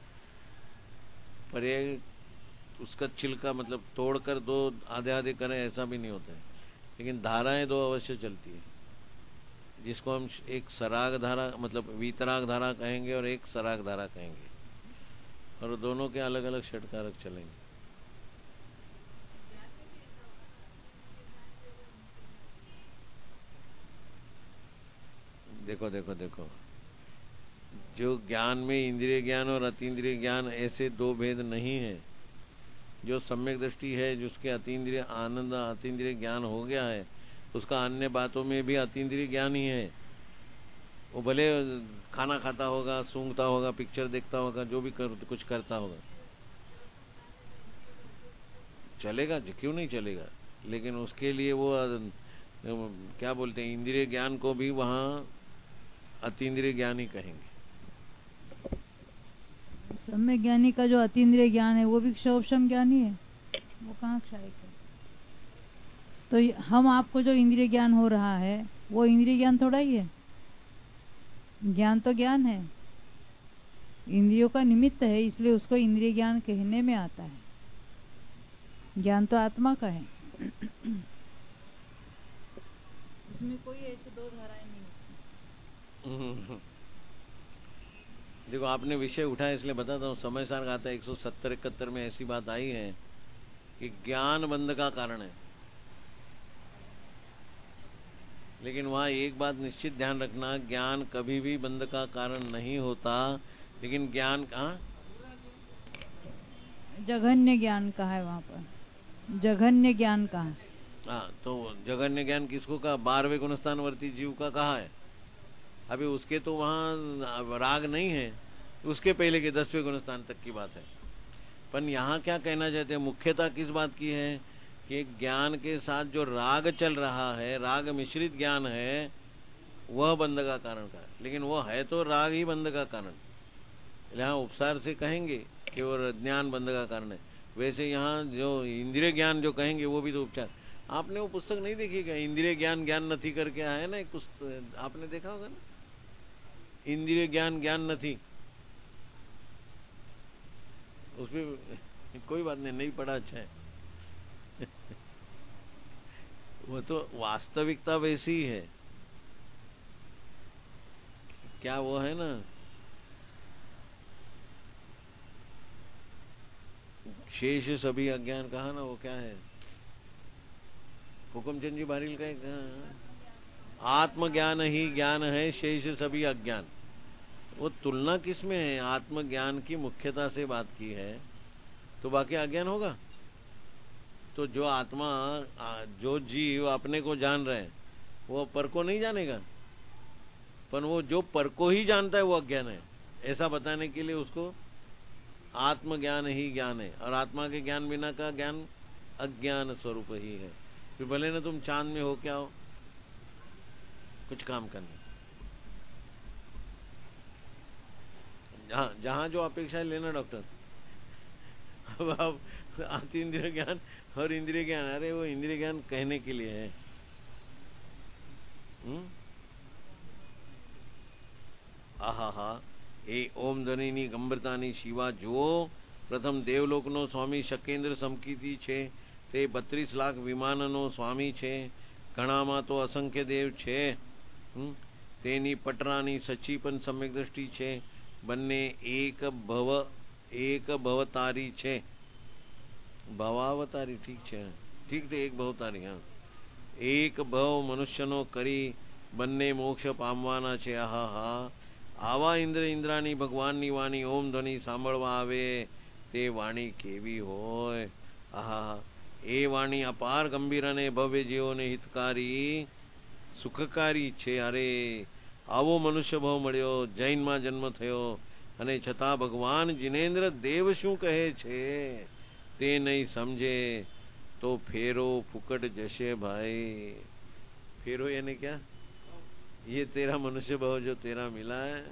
पर्याय उसका छिलका मतलब तोड़कर दो आधे आधे करें ऐसा भी नहीं होता है. लेकिन धाराएं दो अवश्य चलती है, जिसको हम एक सराग धारा मतलब वीतराग धारा कहेंगे और एक सराग धारा कहेंगे, और दोनों के अलग अलग षटकारक चलेंगे. देखो देखो देखो, जो ज्ञान में इंद्रिय ज्ञान और अतीन्द्रिय ज्ञान ऐसे दो भेद नहीं है. जो सम्यक दृष्टि है जिसके अतीन्द्रिय आनंद अतीन्द्रिय ज्ञान हो गया है, उसका अन्य बातों में भी अतीन्द्रिय ज्ञान ही है. वो भले खाना खाता होगा, सूंघता होगा, पिक्चर देखता होगा, जो भी कुछ करता होगा, चलेगा, क्यों नहीं चलेगा. लेकिन उसके लिए वो क्या बोलते हैं, इंद्रिय ज्ञान को भी वहां अतीन्द्रिय ज्ञान ही कहेंगे. सम्यक ज्ञानी का जो अतीन्द्रिय ज्ञान है वो भी क्षोभशम ज्ञानी है, वो कहाँ क्षायक है. तो हम आपको जो इंद्रिय ज्ञान हो रहा है वो इंद्रिय ज्ञान थोड़ा ही है. ज्ञान तो ज्ञान है, इंद्रियों का निमित्त है, इसलिए उसको इंद्रिय ज्ञान कहने में आता है. ज्ञान तो आत्मा का है. उसमें कोई ऐसे दो धाराएं नहीं होती. देखो आपने विषय उठाया इसलिए बताता हूँ. समय सार आता है 170-71 में ऐसी बात आई है कि ज्ञान बंध का कारण है. लेकिन वहां एक बात निश्चित ध्यान रखना, ज्ञान कभी भी बंध का कारण नहीं होता. लेकिन ज्ञान कहाँ, जघन्य ज्ञान कहा है वहां पर, जघन्य ज्ञान कहा. हाँ तो जघन्य ज्ञान किसको कहा, 12वें गुणस्थानवर्ती जीव का कहा है. अभी उसके तो वहां राग नहीं है, उसके पहले के 10वें गुणस्थान तक की बात है. पर यहाँ क्या कहना चाहते हैं, मुख्यता किस बात की है कि ज्ञान के साथ जो राग चल रहा है, राग मिश्रित ज्ञान है, वह बंध का कारण का. लेकिन वो है तो राग ही बंध का कारण. यहाँ उपसार से कहेंगे कि वो ज्ञान बंध का कारण है. वैसे यहाँ जो इंद्रिय ज्ञान जो कहेंगे वो भी तो उपचार. आपने वो पुस्तक नहीं देखी क्या, इंद्रिय ज्ञान ज्ञान नथी करके आया ना एक पुस्तक, आपने देखा होगा ना, इंद्रिय ज्ञान ज्ञान नथी. उसमें कोई बात नहीं पढ़ा, अच्छा है. वो तो वास्तविकता वैसी ही है. क्या वो है ना, शेष सभी अज्ञान कहा ना, वो क्या है, हुकुमचंद जी बारिल का एक आत्मज्ञान ही ज्ञान है, शेष सभी अज्ञान. वो तुलना किस में है, आत्मज्ञान की मुख्यता से बात की है, तो बाकी अज्ञान होगा. तो जो आत्मा जो जीव अपने को जान रहे हैं वो पर को नहीं जानेगा, पर वो जो पर को ही जानता है वो अज्ञान है. ऐसा बताने के लिए उसको आत्मज्ञान ही ज्ञान है, और आत्मा के ज्ञान बिना का ज्ञान अज्ञान स्वरूप ही है. फिर भले ना तुम चांद में हो क्या हो, कुछ काम करना. जहां जो अपेक्षा है लेना डॉक्टर. अब आप अति इंद्रिय ज्ञान और इंद्रिय ज्ञान, अरे वो इंद्रिय ज्ञान कहने के लिए है. આહા એ ઓમ ધ્વનિની ગંભીરતાની શિવા જુઓ. પ્રથમ દેવલોકનો સ્વામી શકેન્દ્ર સમકીર્તિ છે, તે 32 લાખ વિમાનનો સ્વામી છે. ઘણામાં તો અસંખ્ય દેવ છે. તેની પટરાની સચી પણ સમ્યક દ્રષ્ટિ છે. બંને એક ભવતારી છે. ભવાવતારી ઠીક છે, ઠીક છે, એક ભવતારી. હા, એક ભવ મનુષ્યનો કરી બંને મોક્ષ પામવાના છે. આહા આવા ઇન્દ્રાની ભગવાનની વાણી ઓમ ધ્વનિ સાંભળવા આવે તે વાણી કેવી હોય. આહા એ વાણી અપાર ગંભીર અને ભવ્ય જીવોને હિતકારી સુખકારી છે. અરે આવો મનુષ્ય ભાવ મળ્યો, જૈનમાં જન્મ થયો, અને છતાં ભગવાન જિનેન્દ્ર દેવ શું કહે છે તે નહીં સમજે તો ફેરો ફુકટ જશે ભાઈ. फेरो यानी क्या? ये तेरा मनुष्य भाव जो तेरा मिला है,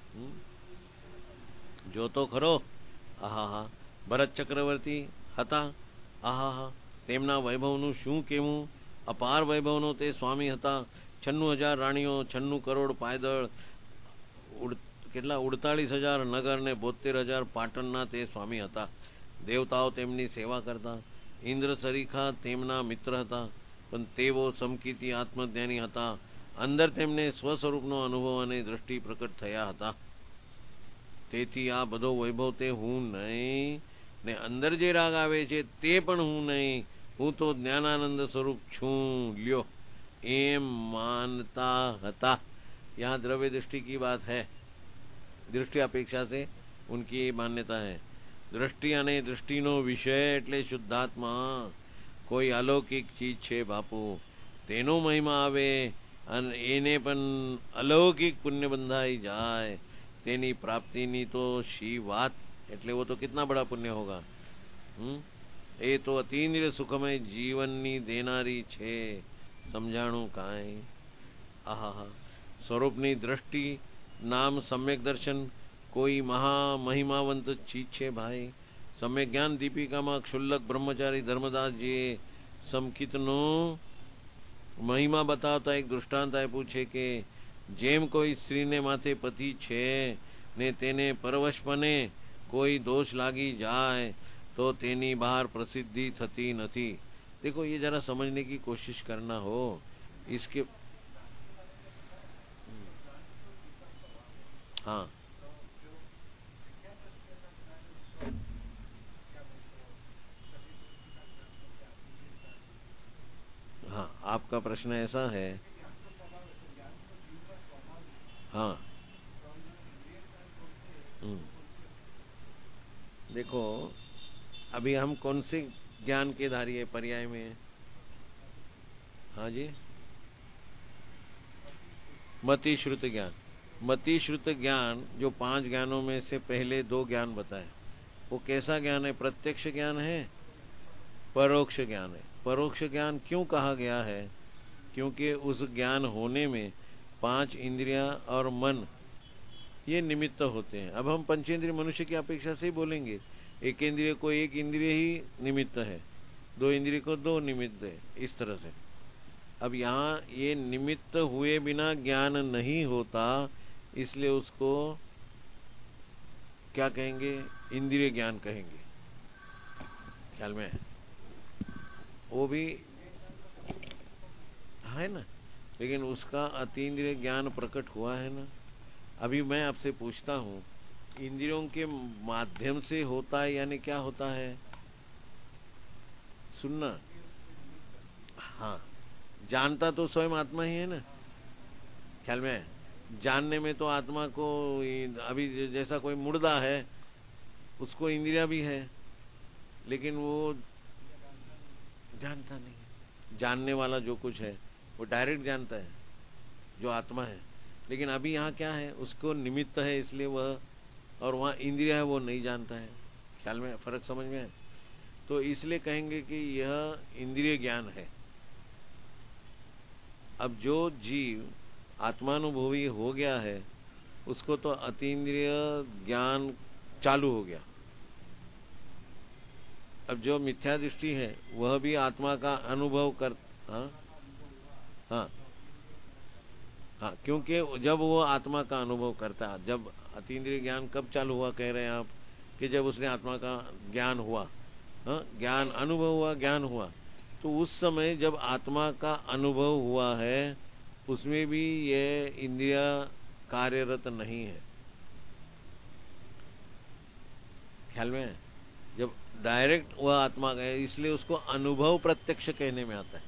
जो तो ખરો. આહા ભરત ચક્રવર્તી હતા. આહા તેમના વૈભવનું શું કહેવું. અપાર વૈભવનો તે સ્વામી હતા. 96,000 રાણીઓ, 96 કરોડ પાયદળ, કેટલા 48,000 નગર ને 72,000 પાટણના તે સ્વામી હતા. દેવતાઓ તેમની સેવા કરતા. ઇન્દ્ર સરીખા તેમના મિત્ર હતા, પણ તેઓ સમકીર્તિ આત્મજ્ઞાની હતા. અંદર તેમને સ્વસ્વરૂપનો અનુભવ અને દ્રષ્ટિ પ્રકટ થયા હતા. તેથી આ બધો વૈભવ તે હું નહીં, ને અંદર જે રાગ આવે છે તે પણ હું નહીં, હું તો જ્ઞાનાનંદ સ્વરૂપ છું લ્યો, એમ માનતા હતા. यहाँ द्रव्य दृष्टि की बात है. दृष्टि अपेक्षा से उनकी ये मान्यता है. दृष्टि અને દૃષ્ટિનો વિષય એટલે શુદ્ધાત્મા, કોઈ અલૌકિક ચીજ છે બાપુ. તેનો મહિમા આવે અને એને પણ અલૌકિક પુણ્ય બંધાઈ જાય. તેની પ્રાપ્તિની તો શી વાત. એટલે वो तो कितना बड़ा पुण्य होगा. એ તો અતિન્દ્રિય સુખમય જીવનની દેનારી છે. સમજાણું કાંઈ. આહા સ્વરૂપની દ્રષ્ટિ નામ સમ્યક દર્શન કોઈ મહિમાવંત ચીજ છે ભાઈ. સમ્યક જ્ઞાન દીપિકામાં ક્ષુલ્લક બ્રહ્મચારી ધર્મદાસજીએ સમકિતનો મહિમા બતાવતા એક દૃષ્ટાંત આપ્યું છે કે જેમ કોઈ સ્ત્રીને માથે પતિ છે ને તેને પરવશપણે કોઈ દોષ લાગી જાય તો તેની બહાર પ્રસિદ્ધિ થતી નથી. देखो ये जरा समझने की कोशिश करना हो. इसके हाँ हाँ आपका प्रश्न ऐसा है. हाँ देखो अभी हम कौन से ज्ञान के धारी है पर्याय में. हाँ जी, मति श्रुत ज्ञान. मति श्रुत ज्ञान जो 5 ज्ञानों में से पहले 2 ज्ञान बताए, वो कैसा ज्ञान है? प्रत्यक्ष ज्ञान है, परोक्ष ज्ञान है. परोक्ष ज्ञान क्यों कहा गया है? क्योंकि उस ज्ञान होने में 5 इंद्रियां और मन ये निमित्त होते हैं. अब हम पंचेंद्रिय मनुष्य की अपेक्षा से ही बोलेंगे. एक इंद्रिय को एक इंद्रिय ही निमित्त है, 2 इंद्रिय को 2 निमित्त है, इस तरह से. अब यहाँ ये निमित्त हुए बिना ज्ञान नहीं होता, इसलिए उसको क्या कहेंगे? इंद्रिय ज्ञान कहेंगे. ख्याल में है? वो भी है ना, लेकिन उसका अतीन्द्रिय ज्ञान प्रकट हुआ है ना. अभी मैं आपसे पूछता हूँ, इंद्रियों के माध्यम से होता है यानी क्या होता है? सुनना. हाँ, जानता तो स्वयं आत्मा ही है ना. ख्याल में है? जानने में तो आत्मा को, अभी जैसा कोई मुर्दा है उसको इंद्रिया भी है, लेकिन वो जानता नहीं. जानने वाला जो कुछ है वो डायरेक्ट जानता है, जो आत्मा है. लेकिन अभी यहाँ क्या है? उसको निमित्त है, इसलिए वह, और वहाँ इंद्रिया है, वो नहीं जानता है. ख्याल में फर्क समझ में है? तो इसलिए कहेंगे कि यह इंद्रिय ज्ञान है. अब जो जीव आत्मानुभवी हो गया है उसको तो अतीन्द्रिय ज्ञान चालू हो गया. अब जो मिथ्या दृष्टि है वह भी आत्मा का अनुभव कर. हाँ हाँ हाँ, क्योंकि जब वो आत्मा का अनुभव करता है, जब अतीन्द्रिय ज्ञान कब चालू हुआ कह रहे हैं आप, कि जब उसने आत्मा का ज्ञान हुआ, हाँ, ज्ञान अनुभव हुआ, ज्ञान हुआ, तो उस समय जब आत्मा का अनुभव हुआ है उसमें भी ये इंद्रिया कार्यरत नहीं है। ख्याल में है? जब डायरेक्ट वह आत्मा गए, इसलिए उसको अनुभव प्रत्यक्ष कहने में आता है।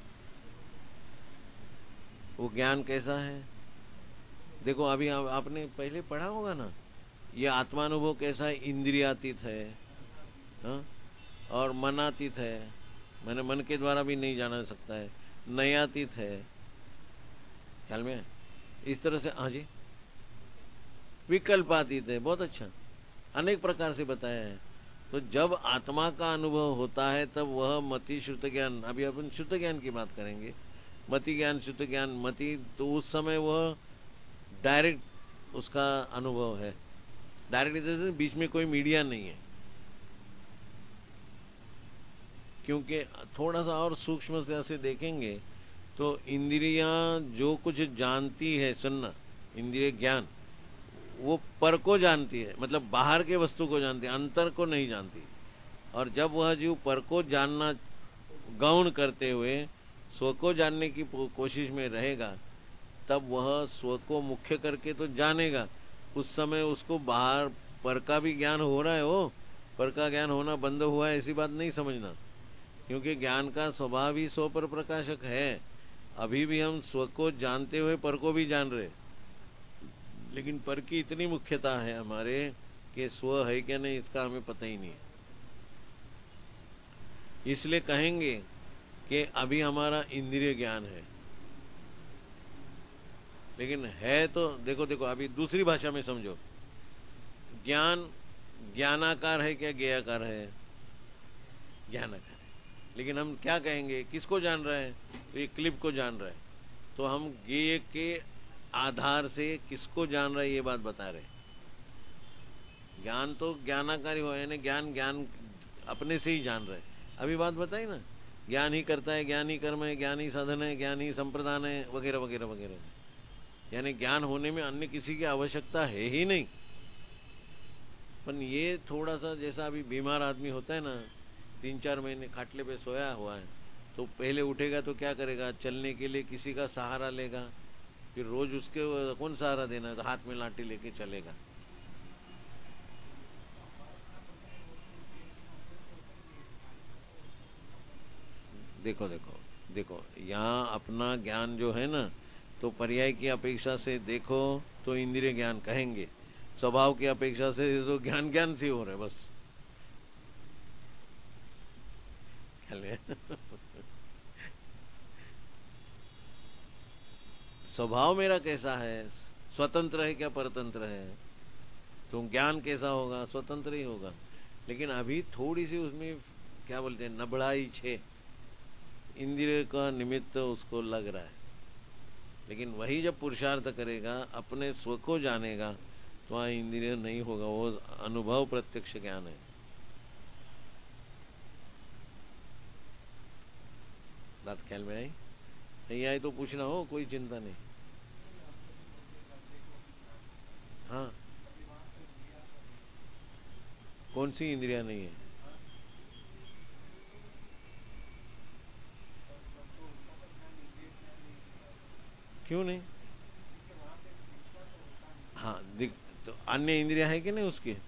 वो ज्ञान कैसा है देखो, अभी आपने पहले पढ़ा होगा ना, ये आत्मानुभव कैसा है, इंद्रियातीत है, हाँ? और मनातीत है, मैंने मन के द्वारा भी नहीं जाना सकता है, नयातीत है। ख्याल में है? इस तरह से, हाँ जी, विकल्पातीत है। बहुत अच्छा, अनेक प्रकार से बताया है। तो जब आत्मा का अनुभव होता है तब वह मति श्रुत ज्ञान, अभी अपन शुद्ध ज्ञान की बात करेंगे, मति ज्ञान, शुद्ध ज्ञान, मति, तो उस समय वह डायरेक्ट उसका अनुभव है। डायरेक्ट जैसे बीच में कोई मीडिया नहीं है, क्योंकि थोड़ा सा और सूक्ष्म से देखेंगे तो इंद्रियां जो कुछ जानती है, सुनना, इंद्रिय ज्ञान, वो पर को जानती है, मतलब बाहर के वस्तु को जानती है, अंतर को नहीं जानती। और जब वह जीव पर को जानना गौण करते हुए स्व को जानने की कोशिश में रहेगा, तब वह स्व को मुख्य करके तो जानेगा। उस समय उसको बाहर पर का भी ज्ञान हो रहा है, वो पर का ज्ञान होना बंद हुआ है ऐसी बात नहीं समझना, क्योंकि ज्ञान का स्वभाव ही स्व पर प्रकाशक है। अभी भी हम स्व को जानते हुए पर को भी जान रहे, लेकिन पर की इतनी मुख्यता है हमारे कि स्व है क्या नहीं इसका हमें पता ही नहीं है। इसलिए कहेंगे कि अभी हमारा इंद्रिय ज्ञान है, लेकिन है तो देखो देखो, अभी दूसरी भाषा में समझो, ज्ञान ज्ञानाकार है क्या ज्ञेयाकार है? ज्ञानाकार है। लेकिन हम क्या कहेंगे, किसको जान रहे हैं? तो ये क्लिप को जान रहे हैं, तो हम ज्ञेय के आधार से किसको जान रहे हैं ये बात बता रहे। ज्ञान तो ज्ञानाकारी हो, यानी ज्ञान ज्ञान अपने से ही जान रहे। अभी बात बताई ना, ज्ञान ही करता है, ज्ञान ही कर्म है, ज्ञान ही साधन है, ज्ञान ही संप्रदान है, वगैरह वगैरह वगैरह। यानी ज्ञान होने में अन्य किसी की आवश्यकता है ही नहीं। पर ये थोड़ा सा, जैसा अभी बीमार आदमी होता है ना, 3-4 महीने खाटले पे सोया हुआ है, तो पहले उठेगा तो क्या करेगा, चलने के लिए किसी का सहारा लेगा, फिर रोज उसके कौन सहारा देना है, तो हाथ में लाठी लेके चलेगा। देखो देखो देखो, यहाँ अपना ज्ञान जो है ना, तो पर्याय की अपेक्षा से देखो तो इंद्रिय ज्ञान कहेंगे, स्वभाव की अपेक्षा से तो ज्ञान ज्ञान से हो रहा है बस। स्वभाव मेरा कैसा है, स्वतंत्र है क्या परतंत्र है? तो ज्ञान कैसा होगा, स्वतंत्र ही होगा। लेकिन अभी थोड़ी सी उसमें क्या बोलते हैं, नबड़ाई छे, इंद्रिय का निमित्त उसको लग रहा है। लेकिन वही जब पुरुषार्थ करेगा, अपने स्व को जानेगा, तो वहां इंद्रिय नहीं होगा, वो अनुभव प्रत्यक्ष ज्ञान है। बात ख्याल में आई? नहीं आई तो पूछना हो, कोई चिंता नहीं। हाँ, कौन सी इंद्रिया नहीं है? क्यों नहीं? हाँ, तो अन्य इंद्रिया है कि नहीं उसकी?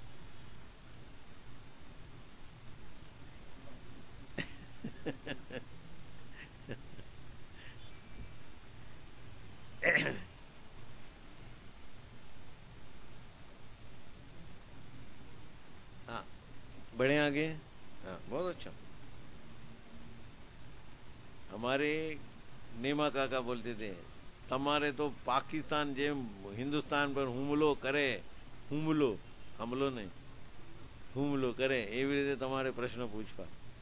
हाँ, बढ़े आगे। हाँ, बहुत अच्छा। हमारे नेमा काका बोलते थे, તમારે तो पाकिस्तान જેમ हिंदुस्तान पर હુમલો करे, હુમલો, हमलो नहीं, હુમલો करे એવી રીતે તમારે प्रश्न पूछवा।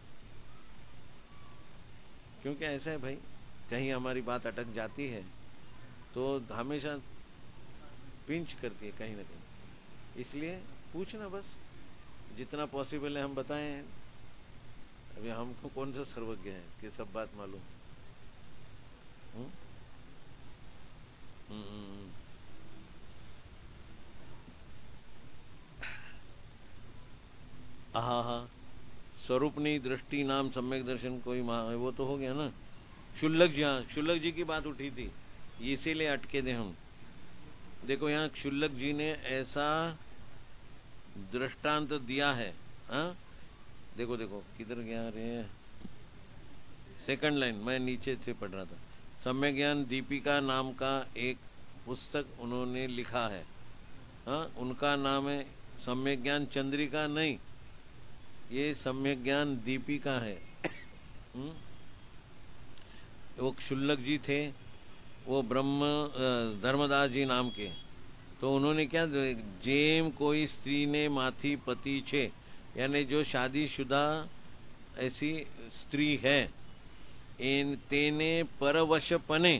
क्योंकि ऐसा है भाई, कहीं हमारी बात अटक जाती है तो हमेशा पिंच करती है कहीं ना कहीं, इसलिए पूछना बस, जितना पॉसिबल है हम बताएं। अभी हमको कौन सा सर्वज्ञ है कि सब बात मालूम? હા, स्वरूपनी दृष्टि नाम सम्यक दर्शन कोई वो तो हो गया ना। क्षुल्लक जी, हाँ क्षुल्लक जी की बात उठी थी, इसीलिए अटके थे हम। देखो यहाँ क्षुल्लक जी ने ऐसा दृष्टांत दिया है। हाँ देखो देखो किधर गया रे, सेकंड लाइन मैं नीचे से पढ़ रहा था। सम्यक ज्ञान दीपिका नाम का एक पुस्तक उन्होंने लिखा है। हाँ उनका नाम है सम्यक ज्ञान चंद्रिका नहीं, ये सम्यक ज्ञान दीपिका है। वो क्षुल्लक जी थे, वो ब्रह्म धर्मदास जी नाम के। तो उन्होंने क्या, जेम कोई स्त्री ने माथी पति छे, यानी जो शादीशुदा ऐसी स्त्री है, इन तेने परवशपने,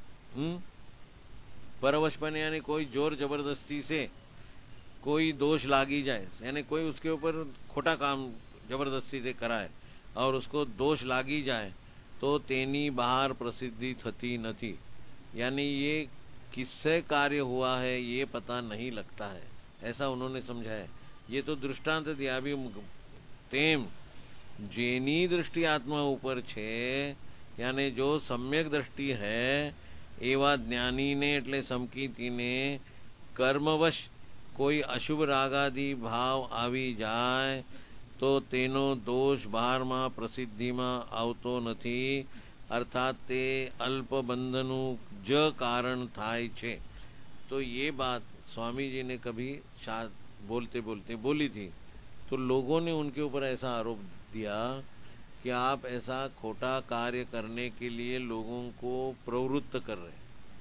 परवशपने यानी कोई जोर जबरदस्ती से कोई दोष लागी जाए, यानी कोई उसके ऊपर खोटा काम जबरदस्ती से कराए और उसको दोष लागी जाए, तो तेनी बाहर प्रसिद्धि थती नहीं, यानी ये किससे कार्य हुआ है ये पता नहीं लगता है, ऐसा उन्होंने समझाया। ये तो दृष्टांत दिया। अभी तेम जेनी दृष्टि आत्मा ऊपर छे, यानी जो सम्यक दृष्टि है एवा ज्ञानी ने એટલે સમકીતીને કર્મવશ કોઈ અશુભ રાગાદી ભાવ આવી જાય તો તેનો દોષ બહારમાં પ્રસિદ્ધિમાં આવતો નથી, अर्थात ते अल्प बंधनु ज कारण थाय छे। तो ये बात स्वामी जी ने कभी बोलते बोलते बोली थी, तो लोगों ने उनके ऊपर ऐसा आरोप दिया कि आप ऐसा खोटा कार्य करने के लिए लोगों को प्रवृत्त कर रहे हैं,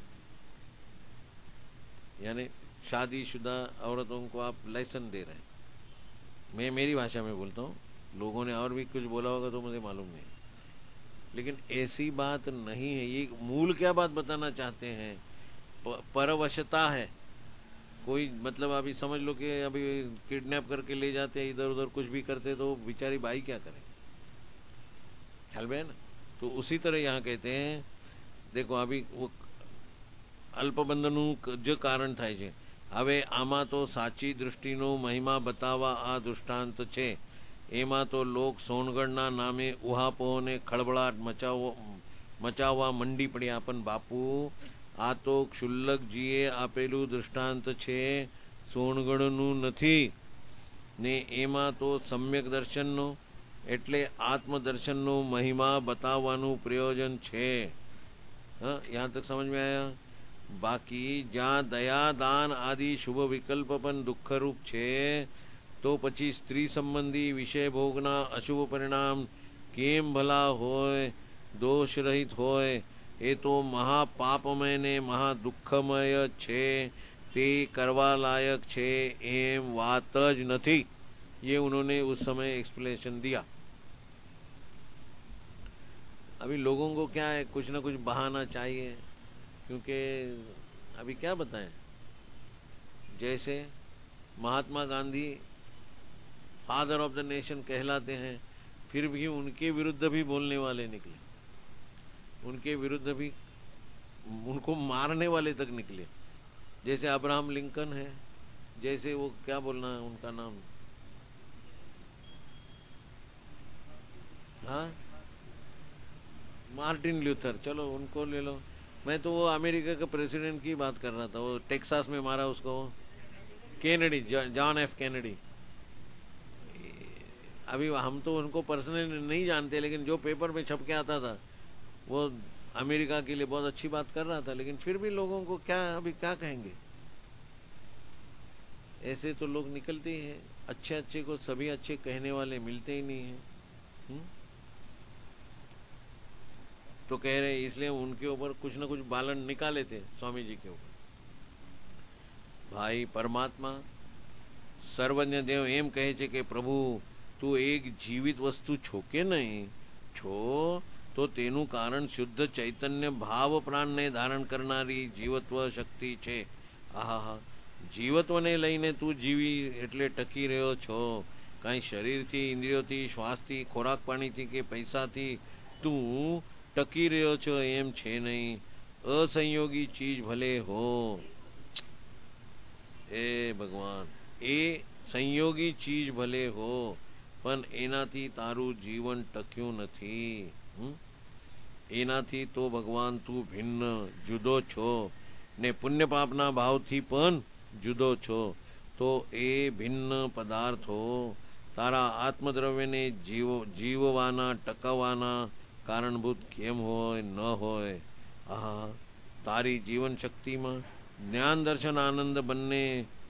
यानी शादीशुदा औरतों को आप लाइसेंस दे रहे हैं। मैं मेरी भाषा में बोलता हूँ, लोगों ने और भी कुछ बोला होगा तो मुझे मालूम नहीं, लेकिन ऐसी बात नहीं है। ये मूल क्या बात बताना चाहते हैं, परवशता है। कोई मतलब अभी समझ लो कि अभी किडनैप करके ले जाते हैं, इधर उधर कुछ भी करते, तो बेचारी बाई क्या करे, ख्याल में है ना। तो उसी तरह यहाँ कहते हैं, देखो अभी वो अल्पबंधनु जो कारण થાય છે, હવે આમાં તો સાચી દૃષ્ટિનો મહિમા બતાવવા આ દૃષ્ટાંત છે। એમાં તો લોક સોનગઢના નામે ઉહાપોને ખળબળાટ મચાવવા મંડી પડ્યા, પણ બાપુ આ તો ક્ષુલ્લકજીએ આપેલું દૃષ્ટાંત છે, સોનગઢનું નથી ને। એમાં તો સમ્યક દર્શનનો એટલે આત્મદર્શનનો મહિમા બતાવવાનું પ્રયોજન છે। हाँ यहाँ तक समझ में आया। बाकी जहाँ दया दान आदि शुभ विकल्प पण दुख रूप छे, तो पछी स्त्री संबंधी विषय भोगना अशुभ परिणाम केम भला होय, दोष रहित होय, ये तो महापापमय ने महा दुखमय छे, ते करवा लायक छे एम वात ज नथी। ये उन्होंने उस समय एक्सप्लेनेशन दिया। अभी लोगों को क्या है, कुछ ना कुछ बहाना चाहिए, क्योंकि अभी क्या बताएं, जैसे Mahatma Gandhi father of the nation कहलाते हैं, फिर भी उनके विरुद्ध भी बोलने वाले निकले, उनके विरुद्ध भी उनको मारने वाले तक निकले। जैसे अब्राहम लिंकन है, जैसे वो क्या बोलना है उनका नाम, हाँ मार्टिन ल्यूथर, चलो उनको ले लो। मैं तो वो अमेरिका के प्रेसिडेंट की बात कर रहा था, वो टेक्सास में मारा उसको, कैनेडी, जॉन एफ कैनेडी। अभी हम तो उनको पर्सनली नहीं जानते, लेकिन जो पेपर में छप के आता था वो अमेरिका के लिए बहुत अच्छी बात कर रहा था, लेकिन फिर भी लोगों को क्या, अभी क्या कहेंगे। ऐसे तो लोग निकलते ही हैं, अच्छे अच्छे को सभी अच्छे कहने वाले मिलते ही नहीं है। तो कह रहे इसलिए उनके ऊपर कुछ न कुछ बालन निकाले थे स्वामी जी के ऊपर। भाई परमात्मा सर्वज्ञ देव एम कहे छे कि प्रभु तू एक जीवित वस्तु छो के नहीं छो, तो तेनु कारण शुद्ध चैतन्य भाव प्राण ने धारण करनारी जीवत्व शक्ति छे। आहा, जीवत्वने लईने तू जीवी એટલે ટકી રહ્યો છો, કાંઈ શરીરથી, ઇન્દ્રિયોથી, શ્વાસથી, ખોરાક પાણીથી કે પૈસાથી તું ટકી રહ્યો છો એમ છે નહીં। असंयोगी चीज भले हो, એ ભગવાન, એ સંયોગી ચીજ ભલે હો પણ એનાથી તારું જીવન ટક્યું નથી. એનાથી તો ભગવાન તું ભિન્ન જુદો છો ને પુણ્ય પાપના ભાવથી પણ જુદો છો. તો એ ભિન્ન પદાર્થો તારા આત્મદ્રવ્યને જીવવાના ટકાવવાના કારણભૂત કેમ હોય ન હોય? આહા, તારી જીવન શક્તિમાં જ્ઞાન દર્શન આનંદ બંને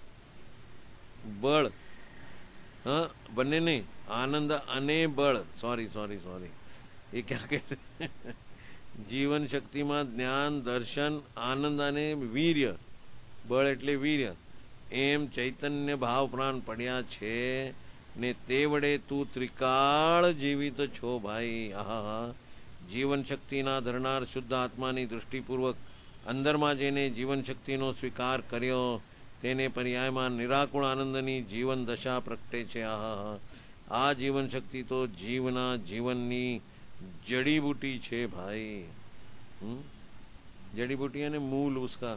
બળ, બંને નહીં, આનંદ અને બળ, સોરી એ ક્યાં કે જીવન શક્તિમાં જ્ઞાન દર્શન આનંદ અને વીર્ય, બળ એટલે વીર્ય, એમ ચૈતન્ય ભાવ પ્રાણ પડ્યા છે ને તે વડે તું ત્રિકાળ જીવિત છો ભાઈ. આહા, જીવન શક્તિના ધરનાર શુદ્ધ આત્માની દૃષ્ટિપૂર્વક અંદરમાં જેને જીવન શક્તિનો સ્વીકાર કર્યો તેને પર્યાયમાં નિરાકુળ આનંદની જીવન દશા પ્રગટે છે. આહા, આ જીવન શક્તિ તો જીવના જીવનની જડીબુટી છે ભાઈ. જડીબુટી અને મૂળ ઉસકા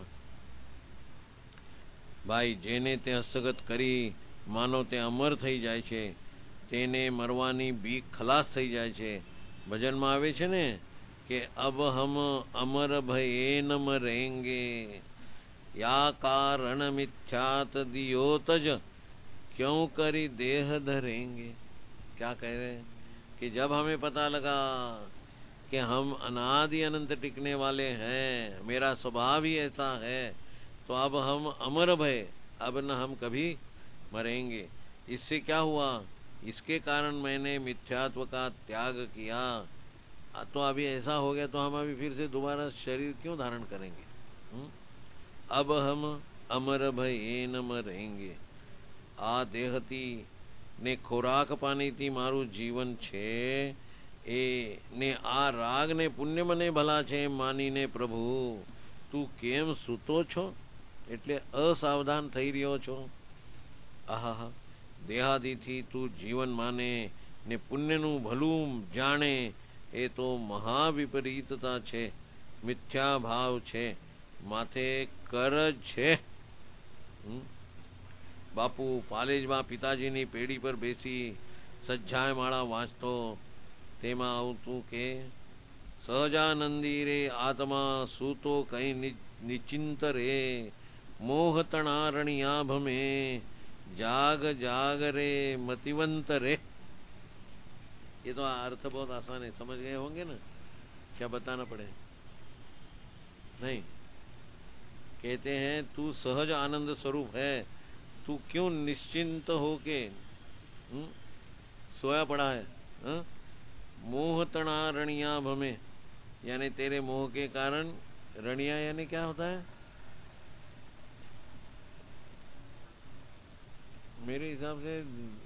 ભાઈ. જેને તે હસ્તગત કરી માનો તે અમર થઈ જાય છે, તેને મરવાની બીક ખલાસ થઈ જાય છે. ભજનમાં આવે છે ને કે અબ હમ અમર ભયે ન મરેંગે, या कारण मिथ्यात दियोतज क्यों करी देह धरेंगे. क्या कह रहे हैं कि जब हमें पता लगा कि हम अनादि अनंत टिकने वाले हैं, मेरा स्वभाव ही ऐसा है, तो अब हम अमर भय, अब न हम कभी मरेंगे. इससे क्या हुआ? इसके कारण मैंने मिथ्यात्व का त्याग किया. तो अभी ऐसा हो गया तो हम अभी फिर से दोबारा शरीर क्यों धारण करेंगे? अब हम अमर भये न मरेंगे. આ દેહથી ને ખોરાક પાણીથી મારું જીવન છે, એ ને આ રાગ ને પુણ્ય મને ભલા છે એમ માનીને પ્રભુ તું કેમ સૂતો છો? એટલે અસાવધાન થઈ રહ્યો છો. આહા, દેહાદિથી તું જીવન માને ને પુણ્યનું ભલું જાણે, એ તો મહાવિપરીતતા છે, મિથ્યા ભાવ છે, માથે કરજ છે. બાપુ પાલેજમાં પિતાજીની પેઢી પર બેસી સજ્જાય માળા વાંચતો, તેમાં આવતું કે સહજાનંદી રે આત્મા સૂતો કઈ નિચિંત રે, મોહ તણારણિયા ભમે જાગ જાગ રે मतिवंत रे. ये तो अर्थ बहुत आसान है, समझ गए होंगे ना, क्या बताना पड़े? नहीं, कहते हैं तू सहज आनंद स्वरूप है, तू क्यों निश्चिंत होके सोया पड़ा है? मोह तना रणिया भमे, यानी तेरे मोह के कारण, रणिया यानी क्या होता है? मेरे हिसाब से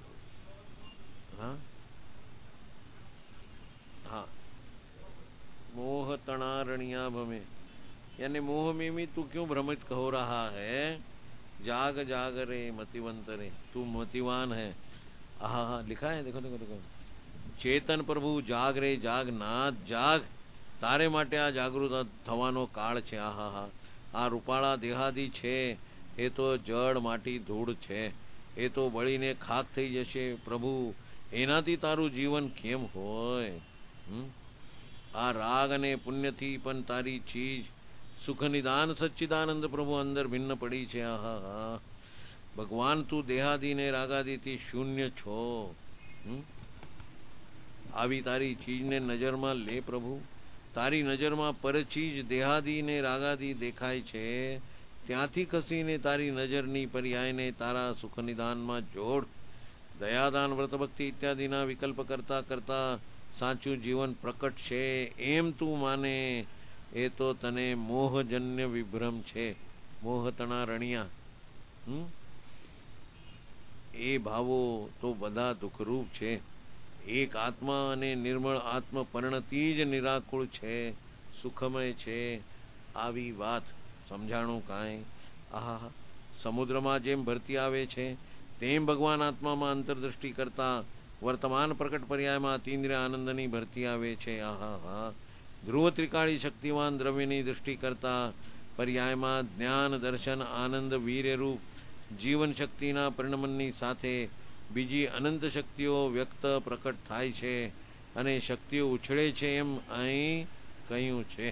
हाँ, मोह तणारणिया भमे, यानी मोह में भी तू क्यों भ्रमित हो रहा है? जाग जाग रे मतिवंत रे, तू मतिवान है. आहा, लिखा है, देखो देखो देखो, चेतन प्रभु जाग रे जाग, नाथ जाग, તારે માટે આ જાગૃત થવાનો કાળ છે. આહા, આ રૂપાળા દેહાદી છે એ તો જળ માટી ધૂળ છે, એ તો બળીને ખાક થઈ જશે. પ્રભુ એનાથી તારું જીવન કેમ હોય? આ રાગ અને પુણ્યથી પણ તારી ચીજ સુખ નિદાન સચ્ચિદાનંદ પ્રભુ અંદર ભિન્ન પડી છે. આહા, ભગવાન તું દેહાદીને રાગાદીથી શૂન્ય છો. આવી તારી ચીજને નજરમાં લે પ્રભુ. તારી નજરમાં પરચીજ દેહાદીને રાગાદી દેખાય છે, ત્યાંથી ખસીને તારી નજરની પર્યાયને તારા સુખ નિદાનમાં જોડ. દયાદાન વ્રત ભક્તિ ઇત્યાદિના વિકલ્પ કરતા કરતા સાચું જીવન પ્રકટ છે એમ તું માને, એ તો તને મોહજન્ય વિભ્રમ છે. મોહ તણા રણિયા, એ ભાવો તો બધા દુઃખરૂપ છે. એક આત્મા અને નિર્મળ આત્મ પરિણતિ જ નિરાકુળ છે, સુખમય છે. આવી વાત સમજાણું કાંઈ? આહા, સમુદ્રમાં જેમ ભરતી આવે છે તેમ ભગવાન આત્મામાં અંતરદૃષ્ટિ કરતા વર્તમાન પ્રકટ પર્યાયમાં અતીન્દ્રિય આનંદની ભરતી આવે છે. આહા, ધ્રુવ ત્રિકાળી શક્તિવાન દ્રવ્યની દૃષ્ટિ કરતા પર્યાયમાં જ્ઞાન દર્શન આનંદ વીર્યરૂપ જીવન શક્તિના પરિણમનની સાથે બીજી અનંત શક્તિઓ વ્યક્ત પ્રકટ થાય છે અને શક્તિઓ ઉછળે છે એમ અહીં કહ્યું છે.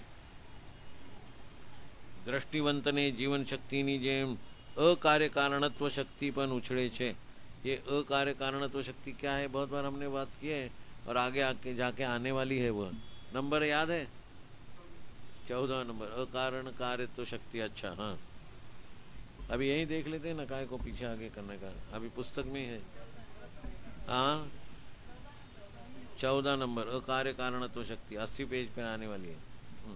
दृष्टिवंतने जीवन शक्ति ની જેમ अकार्य कारणत्व शक्ति पर उछड़े छे. ये अकार्य कारणत्व शक्ति क्या है, बहुत बार हमने बात की है और आगे जाके आने वाली है. वह नंबर याद है 14 नंबर, अकारण कार्यत्व शक्ति. अच्छा हाँ, अभी यही देख लेते हैं ना, काय को पीछे आगे करने का. अभी पुस्तक में है. हाँ 14 नंबर अकार्य कारणत्व शक्ति 80 पेज पर आने वाली है.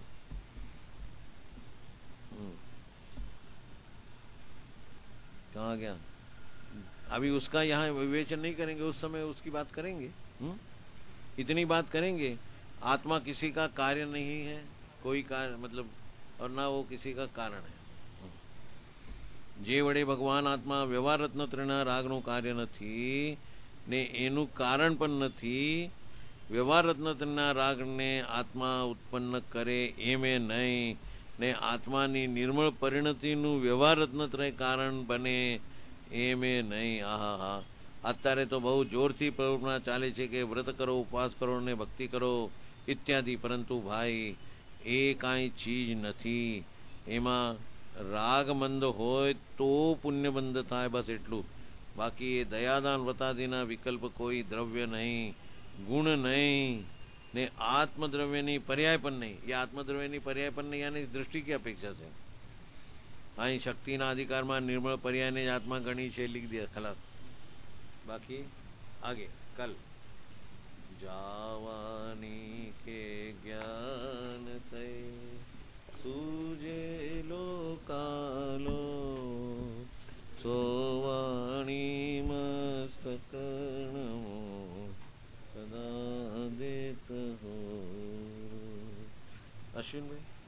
कहाँ गया? अभी उसका यहाँ विवेचन नहीं करेंगे, उस समय उसकी बात करेंगे. इतनी बात करेंगे, आत्मा किसी का कार्य नहीं है, कोई कार्य मतलब, और ना वो किसी का कारण है. જે વડે ભગવાન આત્મા વ્યવહાર રત્નત્રયના રાગનું કાર્ય નથી ને એનું કારણ પણ નથી. વ્યવહાર રત્નત્રયના રાગને આત્મા ઉત્પન્ન કરે એમે નહીં ને આત્માની નિર્મળ પરિણતિનું વ્યવહાર રત્નત્રય કારણ બને એમે નહીં. આહા હા, અત્યારે તો બહુ જોરથી પ્રવૃત્તિ ચાલે છે કે વ્રત કરો, ઉપવાસ કરો ને ભક્તિ કરો ઇત્યાદિ, પરંતુ ભાઈ એ કાંઈ ચીજ નથી. એમાં રાગ મંદ હોય તો પુણ્યબંધ થાય, બસ એટલું. બાકી એ દયાદાન વ્રતાદિના વિકલ્પ કોઈ દ્રવ્ય નહીં, ગુણ નહીં ને આત્મદ્રવ્યની પર્યાય પણ નહીં. એ આત્મદ્રવ્યની પર્યાય પણ નહીં, આની દૃષ્ટિ की અપેક્ષા છે. અહીં શક્તિના અધિકારમાં નિર્મળ પર્યાયને જ આત્મા ગણી છે, लिख दिया खलास. बाकी आगे कल जावानी के ज्ञान थे सूजे लोकालो सोवाणी मस्तकर्णो सदा देत हो. अश्विन भाई